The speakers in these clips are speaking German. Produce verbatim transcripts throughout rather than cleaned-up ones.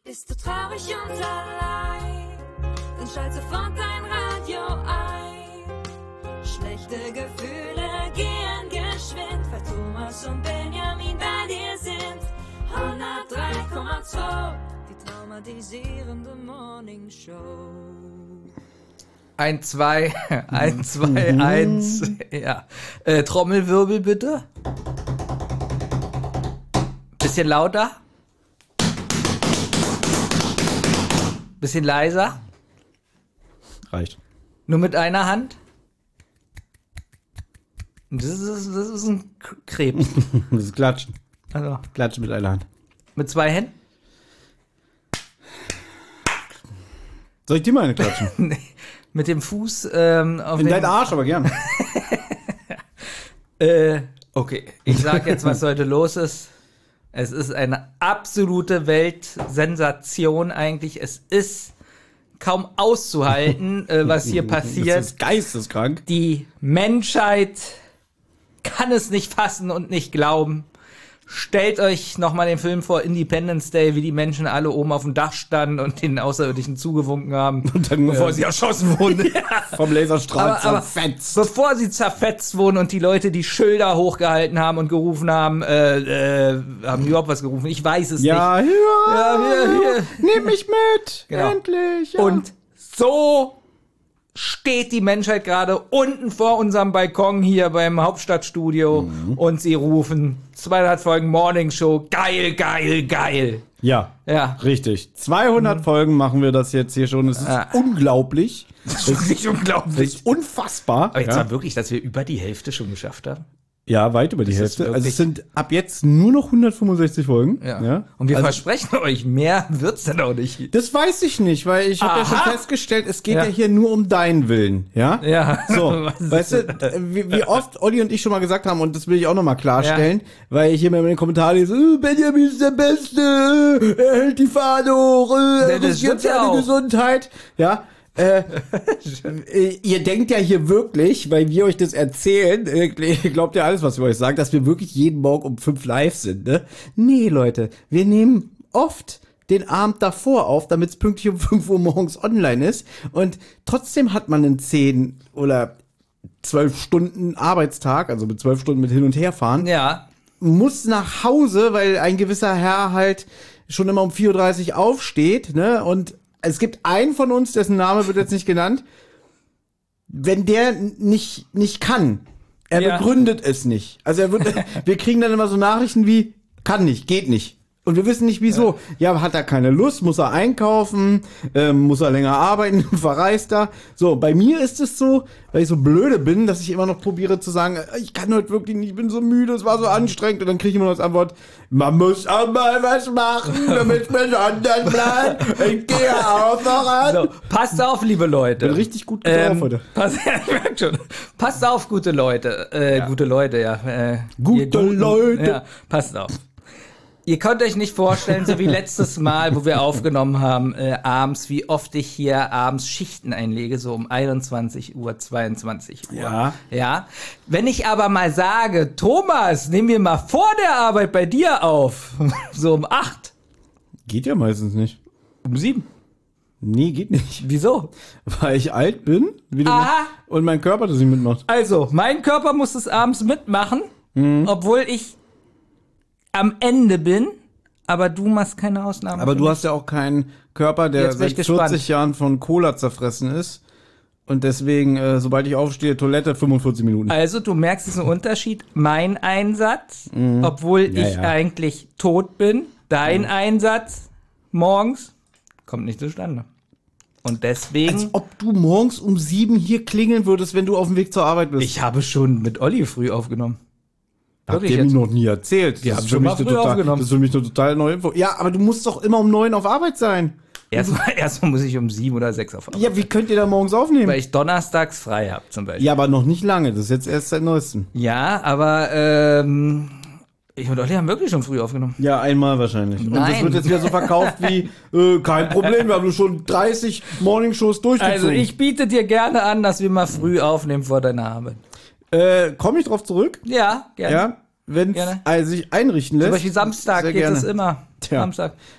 Bist du traurig und allein, dann schalt sofort dein Radio ein. Schlechte Gefühle gehen geschwind, weil Thomas und Benjamin bei dir sind. hundertdrei Komma zwei, die traumatisierende Morning Show. Eins, zwei, eins, zwei, eins. Ja. Äh, Trommelwirbel bitte. Bisschen lauter. Bisschen leiser. Reicht. Nur mit einer Hand. Das ist, das ist ein K- Krebs. Das ist Klatschen. Also, Klatschen mit einer Hand. mit zwei Händen? Soll ich dir mal eine klatschen? Nee. Mit dem Fuß ähm, auf In dem... deinen Arsch, aber gern. Äh, okay, ich sag jetzt, was heute los ist. Es ist eine absolute Weltsensation eigentlich. Es ist kaum auszuhalten, äh, was hier passiert. Das ist geisteskrank. Die Menschheit kann es nicht fassen und nicht glauben. Stellt euch nochmal den Film vor, Independence Day, wie die Menschen alle oben auf dem Dach standen und den Außerirdischen zugewunken haben. Und dann, bevor äh, sie erschossen wurden. Vom Laserstrahl Aber- aber- zerfetzt. Bevor sie zerfetzt wurden und die Leute die Schilder hochgehalten haben und gerufen haben, äh, äh, haben die überhaupt was gerufen? Ich weiß es Ja, nicht. hier, Ja, hier, hier. Nimm mich mit. Genau. Endlich. Ja. Und so steht die Menschheit gerade unten vor unserem Balkon hier beim Hauptstadtstudio Mhm. und sie rufen zweihundert Folgen Morning Show, geil, geil, geil. Ja, Ja. richtig. zweihundert Folgen machen wir das jetzt hier schon. Es ist Ah. unglaublich. Das ist nicht Das unglaublich. ist unfassbar. Aber jetzt ja. war wirklich, dass wir über die Hälfte schon geschafft haben. ja, weit über die ist Hälfte. Also wirklich- es sind ab jetzt nur noch hundertfünfundsechzig Folgen. Ja. Und wir also, versprechen euch, mehr wird's dann auch nicht. das weiß ich nicht, weil ich habe ja schon Aha. festgestellt, es geht ja. Ja. hier nur um deinen Willen, ja? Ja. So, Was ist weißt du, das? wie, wie oft Olli und ich schon mal gesagt haben, und das will ich auch noch mal klarstellen, weil ich hier mal in den Kommentaren lese, äh, Benjamin ist der Beste, äh, er hält die Fahne hoch, äh, er das riskiert stimmt ja seine auch. Gesundheit, ja? Äh, äh, ihr denkt ja hier wirklich, weil wir euch das erzählen, äh, glaubt ihr alles, was wir euch sagen, dass wir wirklich jeden Morgen um fünf live sind, ne? Nee, Leute, wir nehmen oft den Abend davor auf, damit es pünktlich um fünf Uhr morgens online ist. Und trotzdem hat man einen zehn oder zwölf Stunden Arbeitstag, also mit zwölf Stunden mit hin und her fahren, Ja. muss nach Hause, weil ein gewisser Herr halt schon immer um vier Uhr dreißig aufsteht, ne? Und es gibt einen von uns, dessen Name wird jetzt nicht genannt, wenn der nicht, nicht kann, er Ja. begründet es nicht. Also er wird, wir kriegen dann immer so Nachrichten wie, kann nicht, geht nicht. Und wir wissen nicht wieso. Ja, hat er keine Lust, muss er einkaufen, ähm, muss er länger arbeiten, verreist er. So, bei mir ist es so, weil ich so blöde bin, dass ich immer noch probiere zu sagen, ich kann heute wirklich nicht, ich bin so müde, es war so anstrengend. Und dann kriege ich immer noch als Antwort, man muss auch mal was machen, damit man anderen bleibt. Ich gehe auch noch an. So, passt auf, liebe Leute. Bin richtig gut drauf Ähm, heute. Pass, ja, ich merk schon. Passt auf, gute Leute. Äh, Gute Leute, ja. Äh, Gute ihr Guten- Leute. Ja, passt auf. Ihr könnt euch nicht vorstellen, so wie letztes Mal, wo wir aufgenommen haben, äh, abends, wie oft ich hier abends Schichten einlege, so um einundzwanzig Uhr, zweiundzwanzig Uhr. Ja. Ja. Wenn ich aber mal sage, Thomas, nehmen wir mal vor der Arbeit bei dir auf, so um acht, Geht ja meistens nicht. um sieben. Nee, geht nicht. Wieso? Weil ich alt bin wie du Aha. und mein Körper das nicht mitmacht. Also, mein Körper muss es abends mitmachen, Mhm. obwohl ich am Ende bin, aber du machst keine Ausnahme. Aber für du mich. hast ja auch keinen Körper, der Jetzt bin ich seit vierzig gespannt. Jahren von Cola zerfressen ist. Und deswegen, äh, sobald ich aufstehe, Toilette fünfundvierzig Minuten. Also, du merkst diesen Unterschied. Mein Einsatz, obwohl Mhm. Ja, ich ja. eigentlich tot bin, dein Einsatz morgens kommt nicht zustande. Und deswegen, Als ob du morgens um sieben hier klingeln würdest, wenn du auf dem Weg zur Arbeit bist. ich habe schon mit Olli früh aufgenommen. Hab Wirklich dir jetzt? noch nie erzählt. Wir Das haben ist schon für mich mal eine früh total, aufgenommen. Das ist für mich eine total neue Info. Ja, aber du musst doch immer um neun auf Arbeit sein. Erstmal, erstmal muss ich um sieben oder sechs auf Arbeit, Ja, wie könnt ihr da morgens aufnehmen? weil ich donnerstags frei habe zum Beispiel. Ja, aber noch nicht lange. Das ist jetzt erst seit neuestem. Ja, aber ähm, ich und Olli haben wirklich schon früh aufgenommen. Ja, einmal wahrscheinlich. Und das Nein. wird jetzt wieder so verkauft wie, äh, kein Problem, wir haben schon dreißig Morningshows durchgezogen. Also ich biete dir gerne an, dass wir mal früh aufnehmen vor deiner Arbeit. Äh, komme ich drauf zurück? Ja, gerne. Ja, wenn Gerne. es sich einrichten lässt. Zum Beispiel Samstag sehr geht gerne. es immer. Tja. Samstag.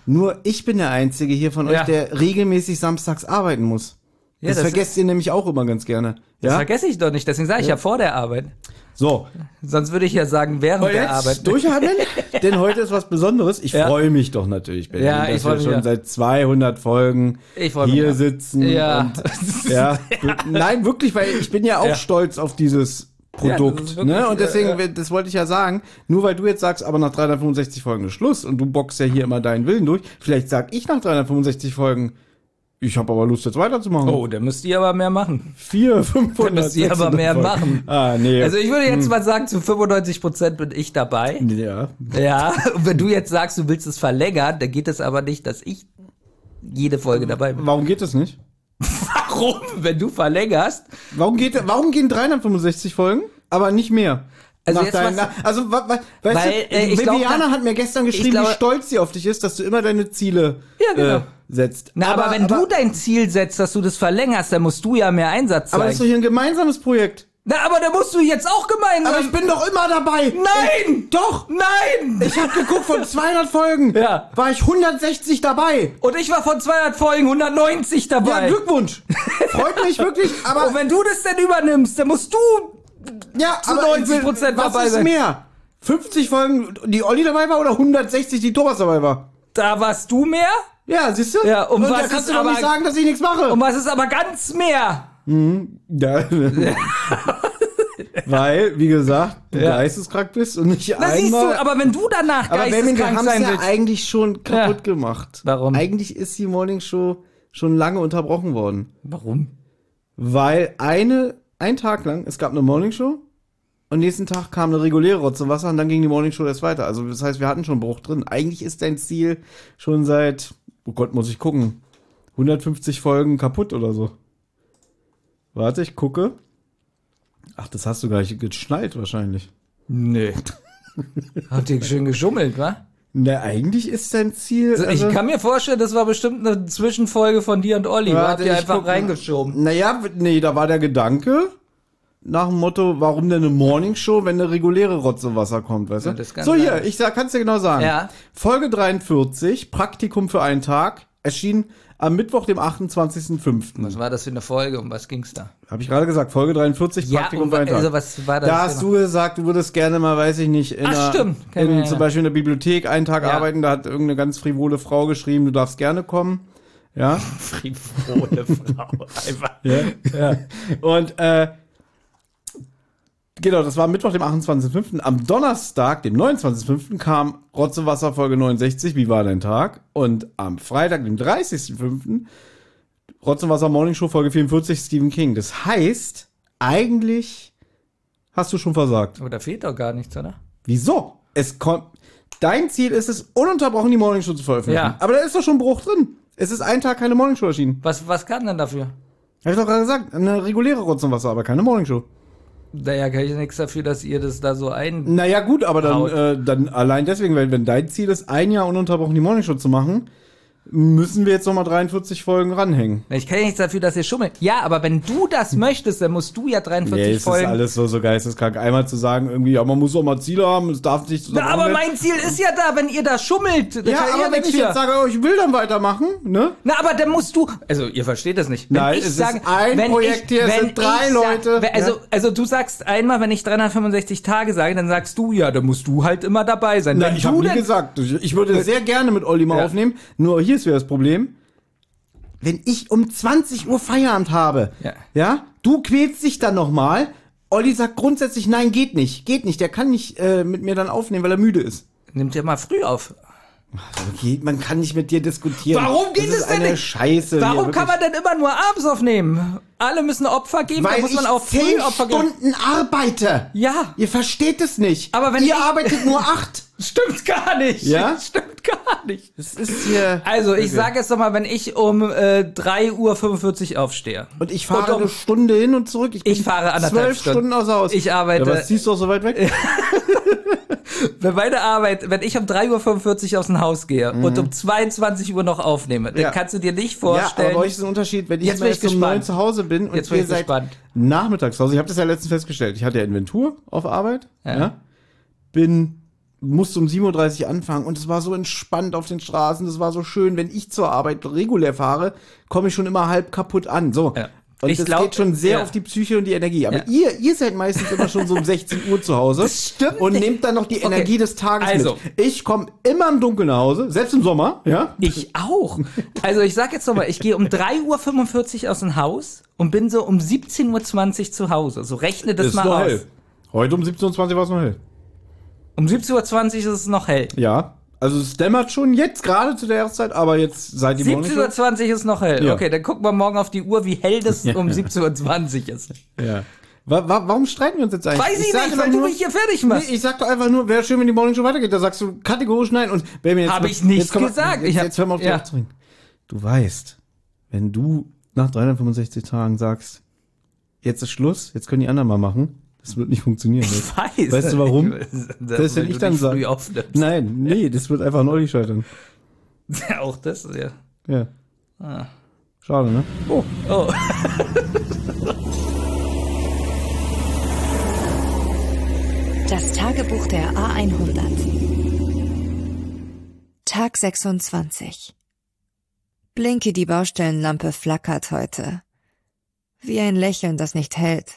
Nur ich bin der Einzige hier von Ja. euch, der regelmäßig samstags arbeiten muss. Ja, das, das vergesst ihr nämlich auch immer ganz gerne. Das Ja? vergesse ich doch nicht, deswegen sage ich ja. vor der Arbeit. So, Sonst würde ich ja sagen, während und der jetzt Arbeit. durchhalten, denn heute ist was Besonderes. Ich Ja. freue mich doch natürlich, Benjamin, Ja, ich dass freu wir mich schon ja. seit zweihundert Folgen Ich freu mich hier ja. sitzen. Ja. Und, ja. Nein, wirklich, weil ich bin ja auch Ja. stolz auf dieses Produkt. Ja, das ist wirklich, ne? Und deswegen, ja, ja. das wollte ich ja sagen, nur weil du jetzt sagst, aber nach dreihundertfünfundsechzig Folgen ist Schluss und du boxst ja hier immer deinen Willen durch, vielleicht sag ich nach dreihundertfünfundsechzig Folgen, ich habe aber Lust, jetzt weiterzumachen. Oh, dann müsst ihr aber mehr machen. Vier, fünfhundert, Dann müsst ihr aber mehr Folgen. machen. Ah, nee. Also ich würde jetzt mal sagen, zu fünfundneunzig Prozent bin ich dabei. ja. Ja, und wenn du jetzt sagst, du willst es verlängern, dann geht es aber nicht, dass ich jede Folge dabei bin. Warum geht das nicht? Warum? Wenn du verlängerst, Warum geht, warum gehen dreihundertfünfundsechzig Folgen, aber nicht mehr? Also Nach jetzt deinen- was- also wa, wa, weißt Weil, du, äh, ich glaub, Viviana na- hat mir gestern geschrieben, ich glaube- wie stolz sie auf dich ist, dass du immer deine Ziele Ja, genau. äh, setzt. na, aber, wenn du dein Ziel setzt, dass du das verlängerst, dann musst du ja mehr Einsatz aber das ist doch zeigen. hier ein gemeinsames Projekt. Na, aber dann musst du jetzt auch gemeinsam. Aber ich bin doch immer dabei. Nein! Ich, doch. Nein! Ich habe geguckt, von zweihundert Folgen Ja. war ich hundertsechzig dabei. Und ich war von zweihundert Folgen hundertneunzig Ja, dabei. Glückwunsch. Freut mich wirklich, aber Und wenn du das denn übernimmst, dann musst du ja, zu aber neunzig Prozent was dabei ist sein. mehr? fünfzig Folgen, die Olli dabei war oder hundertsechzig, die Thomas dabei war? Da warst du mehr? Ja, siehst du? Ja, um und was da kannst ist du doch aber- nicht sagen, dass ich nichts mache. Und was ist aber ganz mehr? Ja. Weil, wie gesagt, du Ja. geisteskrank bist und nicht Na siehst du, einmal... aber wenn du danach aber Benjamin, wir geisteskrank haben es sein ja willst. eigentlich schon kaputt Ja. gemacht. Warum? Eigentlich ist die Morning Show schon lange unterbrochen worden. Warum? Weil eine, ein Tag lang, es gab eine Morning Show und nächsten Tag kam eine reguläre Rotze Wasser und dann ging die Morning Show erst weiter. Also das heißt, wir hatten schon einen Bruch drin. Eigentlich ist dein Ziel schon seit, oh Gott, muss ich gucken, hundertfünfzig Folgen kaputt oder so. Warte, ich gucke. Ach, das hast du gar nicht geschnallt wahrscheinlich. Nee. Habt ihr schön geschummelt, wa? Na, eigentlich ist dein Ziel. Also, ich kann mir vorstellen, das war bestimmt eine Zwischenfolge von dir und Olli. Warte, Warte, habt ihr ich einfach guck mal. reingeschoben. Naja, nee, da war der Gedanke nach dem Motto, warum denn eine Morningshow, wenn eine reguläre Rotze Wasser kommt, weißt du? Ja, das kann so, sein. hier, ich sag, kann's dir genau sagen. Ja. Folge dreiundvierzig, Praktikum für einen Tag, erschien am Mittwoch, dem achtundzwanzigsten fünften Was war das für eine Folge? Um was ging's da? Habe ich gerade gesagt, Folge dreiundvierzig, Ja, Praktikum um, für einen Tag. also was war das? Da hast du gesagt, du würdest gerne mal, weiß ich nicht, in, Ach, einer, stimmt. Kennen in wir, ja. zum Beispiel in der Bibliothek einen Tag Ja. arbeiten, da hat irgendeine ganz frivole Frau geschrieben, du darfst gerne kommen. Ja. frivole Frau. Einfach. Ja. ja. Und äh, genau, das war Mittwoch, dem achtundzwanzigsten fünften Am Donnerstag, dem neunundzwanzigsten fünften kam Rotzewasser Folge neunundsechzig, wie war dein Tag? Und am Freitag, dem dreißigsten fünften Rotzewasser Morning Show Folge vierundvierzig, Stephen King. Das heißt, eigentlich hast du schon versagt. Aber da fehlt doch gar nichts, oder? Wieso? Es kommt. Dein Ziel ist es, ununterbrochen die Morning Show zu veröffentlichen. Ja. Aber da ist doch schon ein Bruch drin. Es ist ein Tag keine Morning Show erschienen. Was, was kann denn dafür? Hab ich doch gerade gesagt, eine reguläre Rotzewasser, aber keine Morning Show. Naja, kann ich nichts dafür, dass ihr das da so ein... Naja, gut, aber dann, Haut. äh, dann allein deswegen, weil wenn dein Ziel ist, ein Jahr ununterbrochen die Morning Show zu machen, müssen wir jetzt nochmal dreiundvierzig Folgen ranhängen. Ich kann ja nichts dafür, dass ihr schummelt. Ja, aber wenn du das möchtest, dann musst du ja dreiundvierzig Nee, es ist Folgen... alles so, so geisteskrank. Einmal zu sagen, irgendwie, ja, man muss auch mal Ziele haben, es darf nicht so. Na, aber mein Ziel ist ja da, wenn ihr da schummelt. Da Ja, kann aber ja wenn nichts ich für. jetzt sage, oh, ich will dann weitermachen, ne? Na, aber dann musst du, also ihr versteht das nicht. Wenn Nein, ich es ist sage, ein wenn Projekt ich, hier, es wenn sind drei ich Leute, Sag, also, ja. also du sagst einmal, wenn ich dreihundertfünfundsechzig Tage sage, dann sagst du, ja, dann musst du halt immer dabei sein. Nein, wenn ich du habe nie denn- gesagt, ich ich würde sehr gerne mit Olli mal Ja. aufnehmen, nur hier ist wieder das Problem. Wenn ich um zwanzig Uhr Feierabend habe, Ja. ja, du quälst dich dann nochmal, Olli sagt grundsätzlich, nein, geht nicht, geht nicht, der kann nicht äh, mit mir dann aufnehmen, weil er müde ist. Nimmt ja mal früh auf. Okay, man kann nicht mit dir diskutieren. Warum geht das es ist denn eine nicht? Scheiße. Warum hier, kann man denn immer nur abends aufnehmen? Alle müssen Opfer geben, Weil da muss man ich auch früh zehn Opfer geben. Stunden arbeite. Ja. Ihr versteht es nicht. Aber wenn ihr ich- arbeitet nur acht. Stimmt gar nicht. Ja? Stimmt gar nicht. Das ist hier. Also, ich sage jetzt noch mal, wenn ich um äh, drei Uhr fünfundvierzig aufstehe. Und ich fahre Und um- eine Stunde hin und zurück. Ich, bin Ich fahre anderthalb zwölf Stunden. Stunden außer Haus. Ich arbeite- Ja, was ziehst du auch so weit weg? Wenn meine Arbeit, wenn ich um drei Uhr fünfundvierzig aus dem Haus gehe und um zweiundzwanzig Uhr noch aufnehme, dann Ja. kannst du dir nicht Ja, vorstellen. aber bei euch ist ein Unterschied, wenn ich Jetzt mal bin ich erst um gespannt. neun zu Hause bin und Jetzt bin ihr ich seid gespannt. nachmittags zu Hause. Ich habe das ja letztens festgestellt. Ich hatte ja Inventur auf Arbeit. Ja. Ja. Bin musste um sieben Uhr dreißig anfangen und es war so entspannt auf den Straßen, das war so schön. Wenn ich zur Arbeit regulär fahre, komme ich schon immer halb kaputt an. So. Ja. Und Ich das glaub, geht schon sehr ja. auf die Psyche und die Energie. Aber Ja. ihr, ihr seid meistens immer schon so um sechzehn Uhr zu Hause. Das stimmt Und nicht. nehmt dann noch die Okay. Energie des Tages Also. mit. Ich komme immer im Dunkeln nach Hause, selbst im Sommer, ja. Ich auch. Also ich sag jetzt nochmal, ich gehe um drei Uhr fünfundvierzig aus dem Haus und bin so um siebzehn Uhr zwanzig zu Hause. So rechne das Ist mal noch aus. hell. Heute um siebzehn Uhr zwanzig war es noch hell. Um siebzehn Uhr zwanzig ist es noch hell. Ja. Also es dämmert schon jetzt gerade zu der Jahreszeit, aber jetzt seit die siebzehn Uhr zwanzig ist noch hell. Ja. Okay, dann gucken wir morgen auf die Uhr, wie hell das um siebzehn Uhr zwanzig ist. Ja. Wa wa warum streiten wir uns jetzt eigentlich? Weiß ich, sag nicht, einfach weil du nur- mich hier fertig machst. Nee, ich sag doch einfach nur, wäre schön, wenn die Morning Show weitergeht. Da sagst du kategorisch nein. Und Baby, jetzt Hab mal- ich nicht jetzt komm mal- gesagt. Jetzt, Ich hab- jetzt hör mal auf die ja. aufzuregen. Du weißt, wenn du nach dreihundertfünfundsechzig Tagen sagst, jetzt ist Schluss, jetzt können die anderen mal machen, das wird nicht funktionieren. Ich weiß. Weißt du warum? Das, Das, wenn ich dann sage. sage. Nein, nee, das wird einfach an Olli scheitern. Ja, auch das, ja. Ja. Ah. Schade, ne? Oh. Oh. Das Tagebuch der A hundert. Tag sechsundzwanzig. Blinky, die Baustellenlampe flackert heute. Wie ein Lächeln, das nicht hält.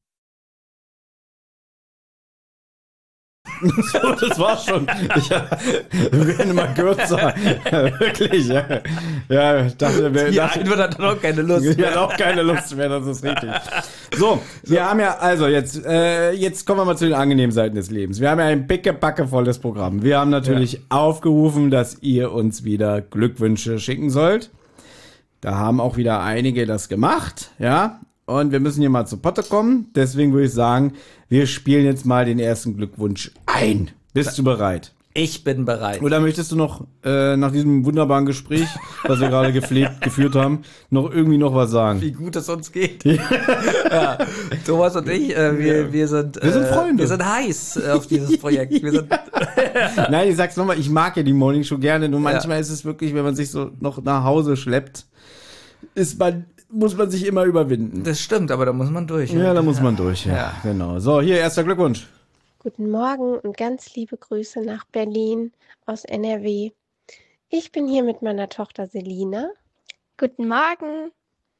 So, das war's schon. Ich, wir werden mal kürzer. Wirklich, ja. Ja, ich dachte, wir Ja, dachte, Edward hat auch keine Lust. wir haben auch keine Lust mehr, das ist richtig. So, wir haben ja, also jetzt, äh, jetzt kommen wir mal zu den angenehmen Seiten des Lebens. Wir haben ja ein pickepackevolles Programm. Wir haben natürlich Ja. aufgerufen, dass ihr uns wieder Glückwünsche schicken sollt. Da haben auch wieder einige das gemacht, ja. Und wir müssen hier mal zu Potte kommen. Deswegen würde ich sagen, wir spielen jetzt mal den ersten Glückwunsch ein. Bist du bereit? Ich bin bereit. Oder möchtest du noch äh, nach diesem wunderbaren Gespräch, was wir gerade gepflegt, geführt haben, noch irgendwie noch was sagen? Wie gut es uns geht. Ja. Thomas und ich, äh, wir, wir sind, Wir sind äh, Freunde. Wir sind heiß äh, auf dieses Projekt. Wir sind, Nein, ich sag's nochmal, ich mag ja die Morning Show gerne, nur manchmal ist es wirklich, wenn man sich so noch nach Hause schleppt, ist man, muss man sich immer überwinden. das stimmt, aber da muss man durch. Ja, da muss man durch, ja. Ja. Genau. So, hier, erster Glückwunsch. Guten Morgen und ganz liebe Grüße nach Berlin aus N R W. Ich bin hier mit meiner Tochter Selina. Guten Morgen.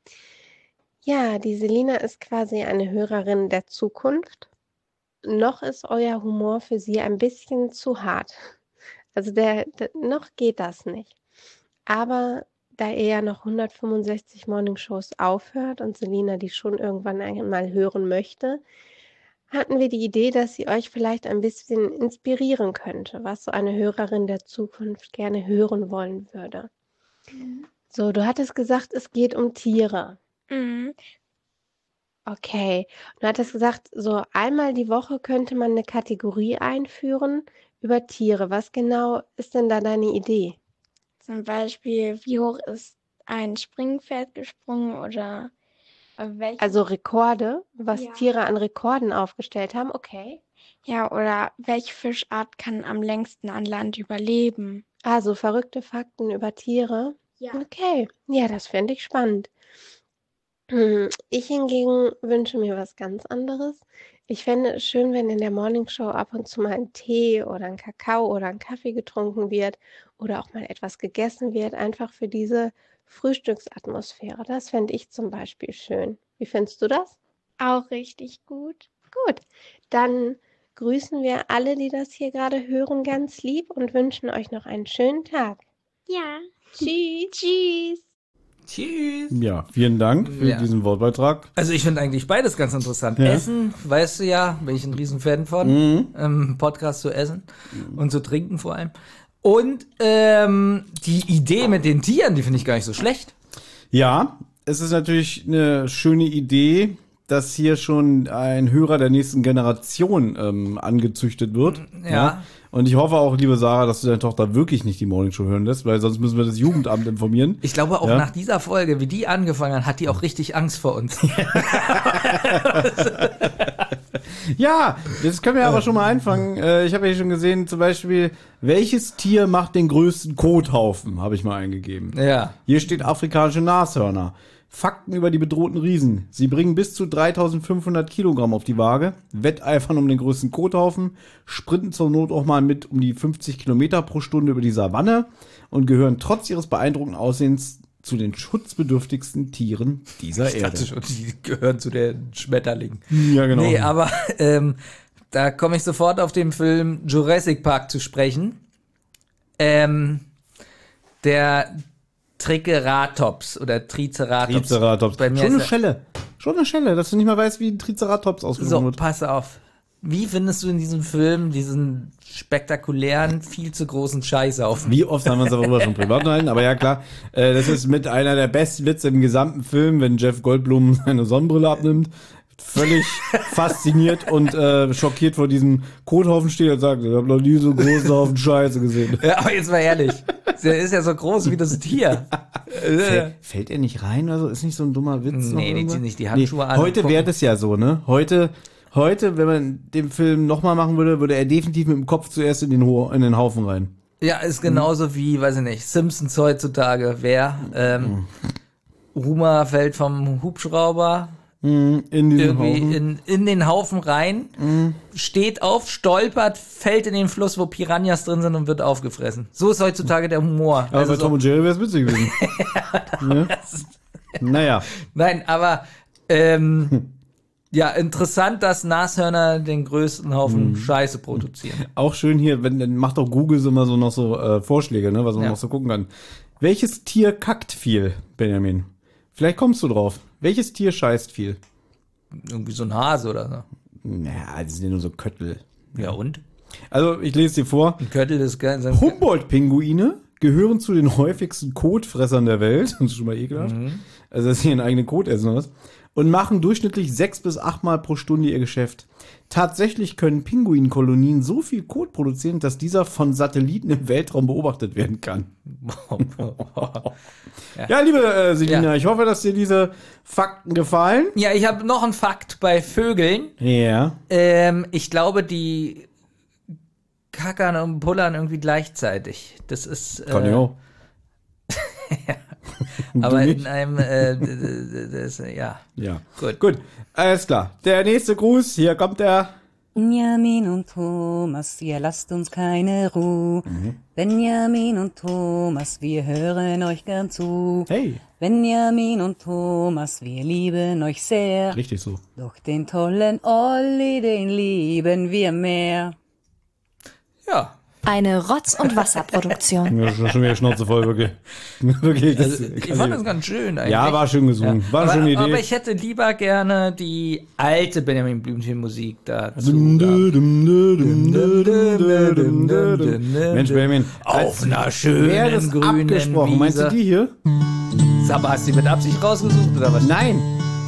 Ja, die Selina ist quasi eine Hörerin der Zukunft. Noch ist euer Humor für sie ein bisschen zu hart. Also der, der noch geht das nicht. Aber da ihr ja noch hundertfünfundsechzig Morningshows aufhört und Selina die schon irgendwann einmal hören möchte, hatten wir die Idee, dass sie euch vielleicht ein bisschen inspirieren könnte, was so eine Hörerin der Zukunft gerne hören wollen würde. So, du hattest gesagt, es geht um Tiere. Mhm. Okay. Und du hattest gesagt, so einmal die Woche könnte man eine Kategorie einführen über Tiere. Was genau ist denn da deine Idee? Zum Beispiel, wie hoch ist ein Springpferd gesprungen oder äh, welche, Also Rekorde, was Ja. Tiere an Rekorden aufgestellt haben. Okay. ja, oder welche Fischart kann am längsten an Land überleben? Also verrückte Fakten über Tiere. Ja. Okay, ja, das fände ich spannend. Hm, Ich hingegen wünsche mir was ganz anderes. Ich fände es schön, wenn in der Morningshow ab und zu mal ein Tee oder ein Kakao oder ein Kaffee getrunken wird oder auch mal etwas gegessen wird, einfach für diese Frühstücksatmosphäre. Das fände ich zum Beispiel schön. Wie findest du das? Auch richtig gut. Gut, dann grüßen wir alle, die das hier gerade hören, ganz lieb und wünschen euch noch einen schönen Tag. Ja. Tschüss. Tschüss. Tschüss. Ja, vielen Dank für Ja. diesen Wortbeitrag. Also ich finde eigentlich beides ganz interessant. Ja. Essen, weißt du ja, bin ich ein Riesenfan von. Mhm. Ähm, Podcast zu essen und zu trinken vor allem. Und ähm, die Idee mit den Tieren, die finde ich gar nicht so schlecht. Ja, es ist natürlich eine schöne Idee, dass hier schon ein Hörer der nächsten Generation ähm, angezüchtet wird. Ja. Und ich hoffe auch, liebe Sarah, dass du deine Tochter wirklich nicht die Morningshow hören lässt, weil sonst müssen wir das Jugendamt informieren. Ich glaube auch Ja. nach dieser Folge, wie die angefangen hat, hat die auch richtig Angst vor uns. Ja, das können wir aber schon mal einfangen. Äh, ich habe ja schon gesehen, zum Beispiel, welches Tier macht den größten Kothaufen, habe ich mal eingegeben. Ja. Hier steht afrikanische Nashörner. Fakten über die bedrohten Riesen. Sie bringen bis zu dreitausendfünfhundert Kilogramm auf die Waage, wetteifern um den größten Kothaufen, sprinten zur Not auch mal mit um die fünfzig Kilometer pro Stunde über die Savanne und gehören trotz ihres beeindruckenden Aussehens zu den schutzbedürftigsten Tieren dieser Ich Erde. dachte schon, die gehören zu den Schmetterlingen. Ja, genau. Nee, aber ähm, da komme ich sofort auf den Film Jurassic Park zu sprechen. Ähm, der Triceratops oder Triceratops. Triceratops. Bei mir Schon ist eine er- Schelle. Schon eine Schelle, dass du nicht mal weißt, wie ein Triceratops ausgesprochen So, wird. pass auf. Wie findest du in diesem Film diesen spektakulären, viel zu großen Scheißhaufen? Wie oft haben wir uns darüber schon privat unterhalten, aber ja klar, äh, das ist mit einer der besten Witze im gesamten Film, wenn Jeff Goldblum seine Sonnenbrille abnimmt, völlig fasziniert und äh, schockiert vor diesem Kothaufen steht und sagt, ich habe noch nie so einen großen Haufen Scheiße gesehen. Ja, aber jetzt mal ehrlich. Der ist ja so groß wie das Tier. Fällt, fällt er nicht rein? Also ist nicht so ein dummer Witz? noch Nee, die irgendwas? ziehen nicht die Handschuhe an. Heute und wäre gucken. das ja so, ne? Heute, heute, wenn man den Film nochmal machen würde, würde er definitiv mit dem Kopf zuerst in den, Ho in den Haufen rein. Ja, ist genauso wie, weiß ich nicht, Simpsons heutzutage. Wer? Ähm, Homer fällt vom Hubschrauber In diesen irgendwie Haufen. in, in den Haufen rein, steht auf, stolpert, fällt in den Fluss, wo Piranhas drin sind und wird aufgefressen. So ist heutzutage der Humor. Aber Also bei so- Tom und Jerry wäre es witzig gewesen. ne? Naja. Nein, aber ähm, ja, interessant, dass Nashörner den größten Haufen Scheiße produzieren. Auch schön hier, wenn dann macht auch Google so immer so noch so äh, Vorschläge, ne, was man Ja. noch so gucken kann. Welches Tier kackt viel, Benjamin? Vielleicht kommst du drauf. Welches Tier scheißt viel? Irgendwie so ein Hase oder so. Naja, das sind ja nur so Köttel. Ja, und? Also, ich lese dir vor. Ein Köttel ist geil. Humboldt-Pinguine gehören zu den häufigsten Kotfressern der Welt. Das ist schon mal ekelhaft. Also, dass sie ihren eigenen Kot essen oder was. Und machen durchschnittlich sechs bis acht Mal pro Stunde ihr Geschäft. Tatsächlich können Pinguinkolonien so viel Kot produzieren, dass dieser von Satelliten im Weltraum beobachtet werden kann. Ja, liebe äh, Selina, Ja. ich hoffe, dass dir diese Fakten gefallen. Ja, ich habe noch einen Fakt bei Vögeln. Ja. Ähm, ich glaube, die kackern und pullern irgendwie gleichzeitig. Das ist. Äh, Kann ich auch. Aber Du in nicht? einem, äh, d- d- d- das, ja. Ja. Gut. Gut, alles klar. Der nächste Gruß, hier kommt der. Benjamin und Thomas, ihr lasst uns keine Ruhe. Benjamin und Thomas, wir hören euch gern zu. Hey. Benjamin und Thomas, wir lieben euch sehr. Richtig so. Doch den tollen Olli, den lieben wir mehr. Ja. Eine Rotz- und Wasserproduktion. Ja, schon, schon wieder Schnauze voll, wirklich. wirklich das Also, ich kann fand ich- das ganz schön eigentlich. Ja, war schön gesungen. War eine aber, schöne Idee. aber ich hätte lieber gerne die alte Benjamin Blümchen-Musik dazu. Dum, gehabt. dum, dum, dum, dum, dum, dum, dum, dum. Mensch, Benjamin. Auf einer schönen Wer das grünen abgesprochen? Meinst du Wiese. die hier? Sag mal, hast du die mit Absicht rausgesucht oder was? Nein.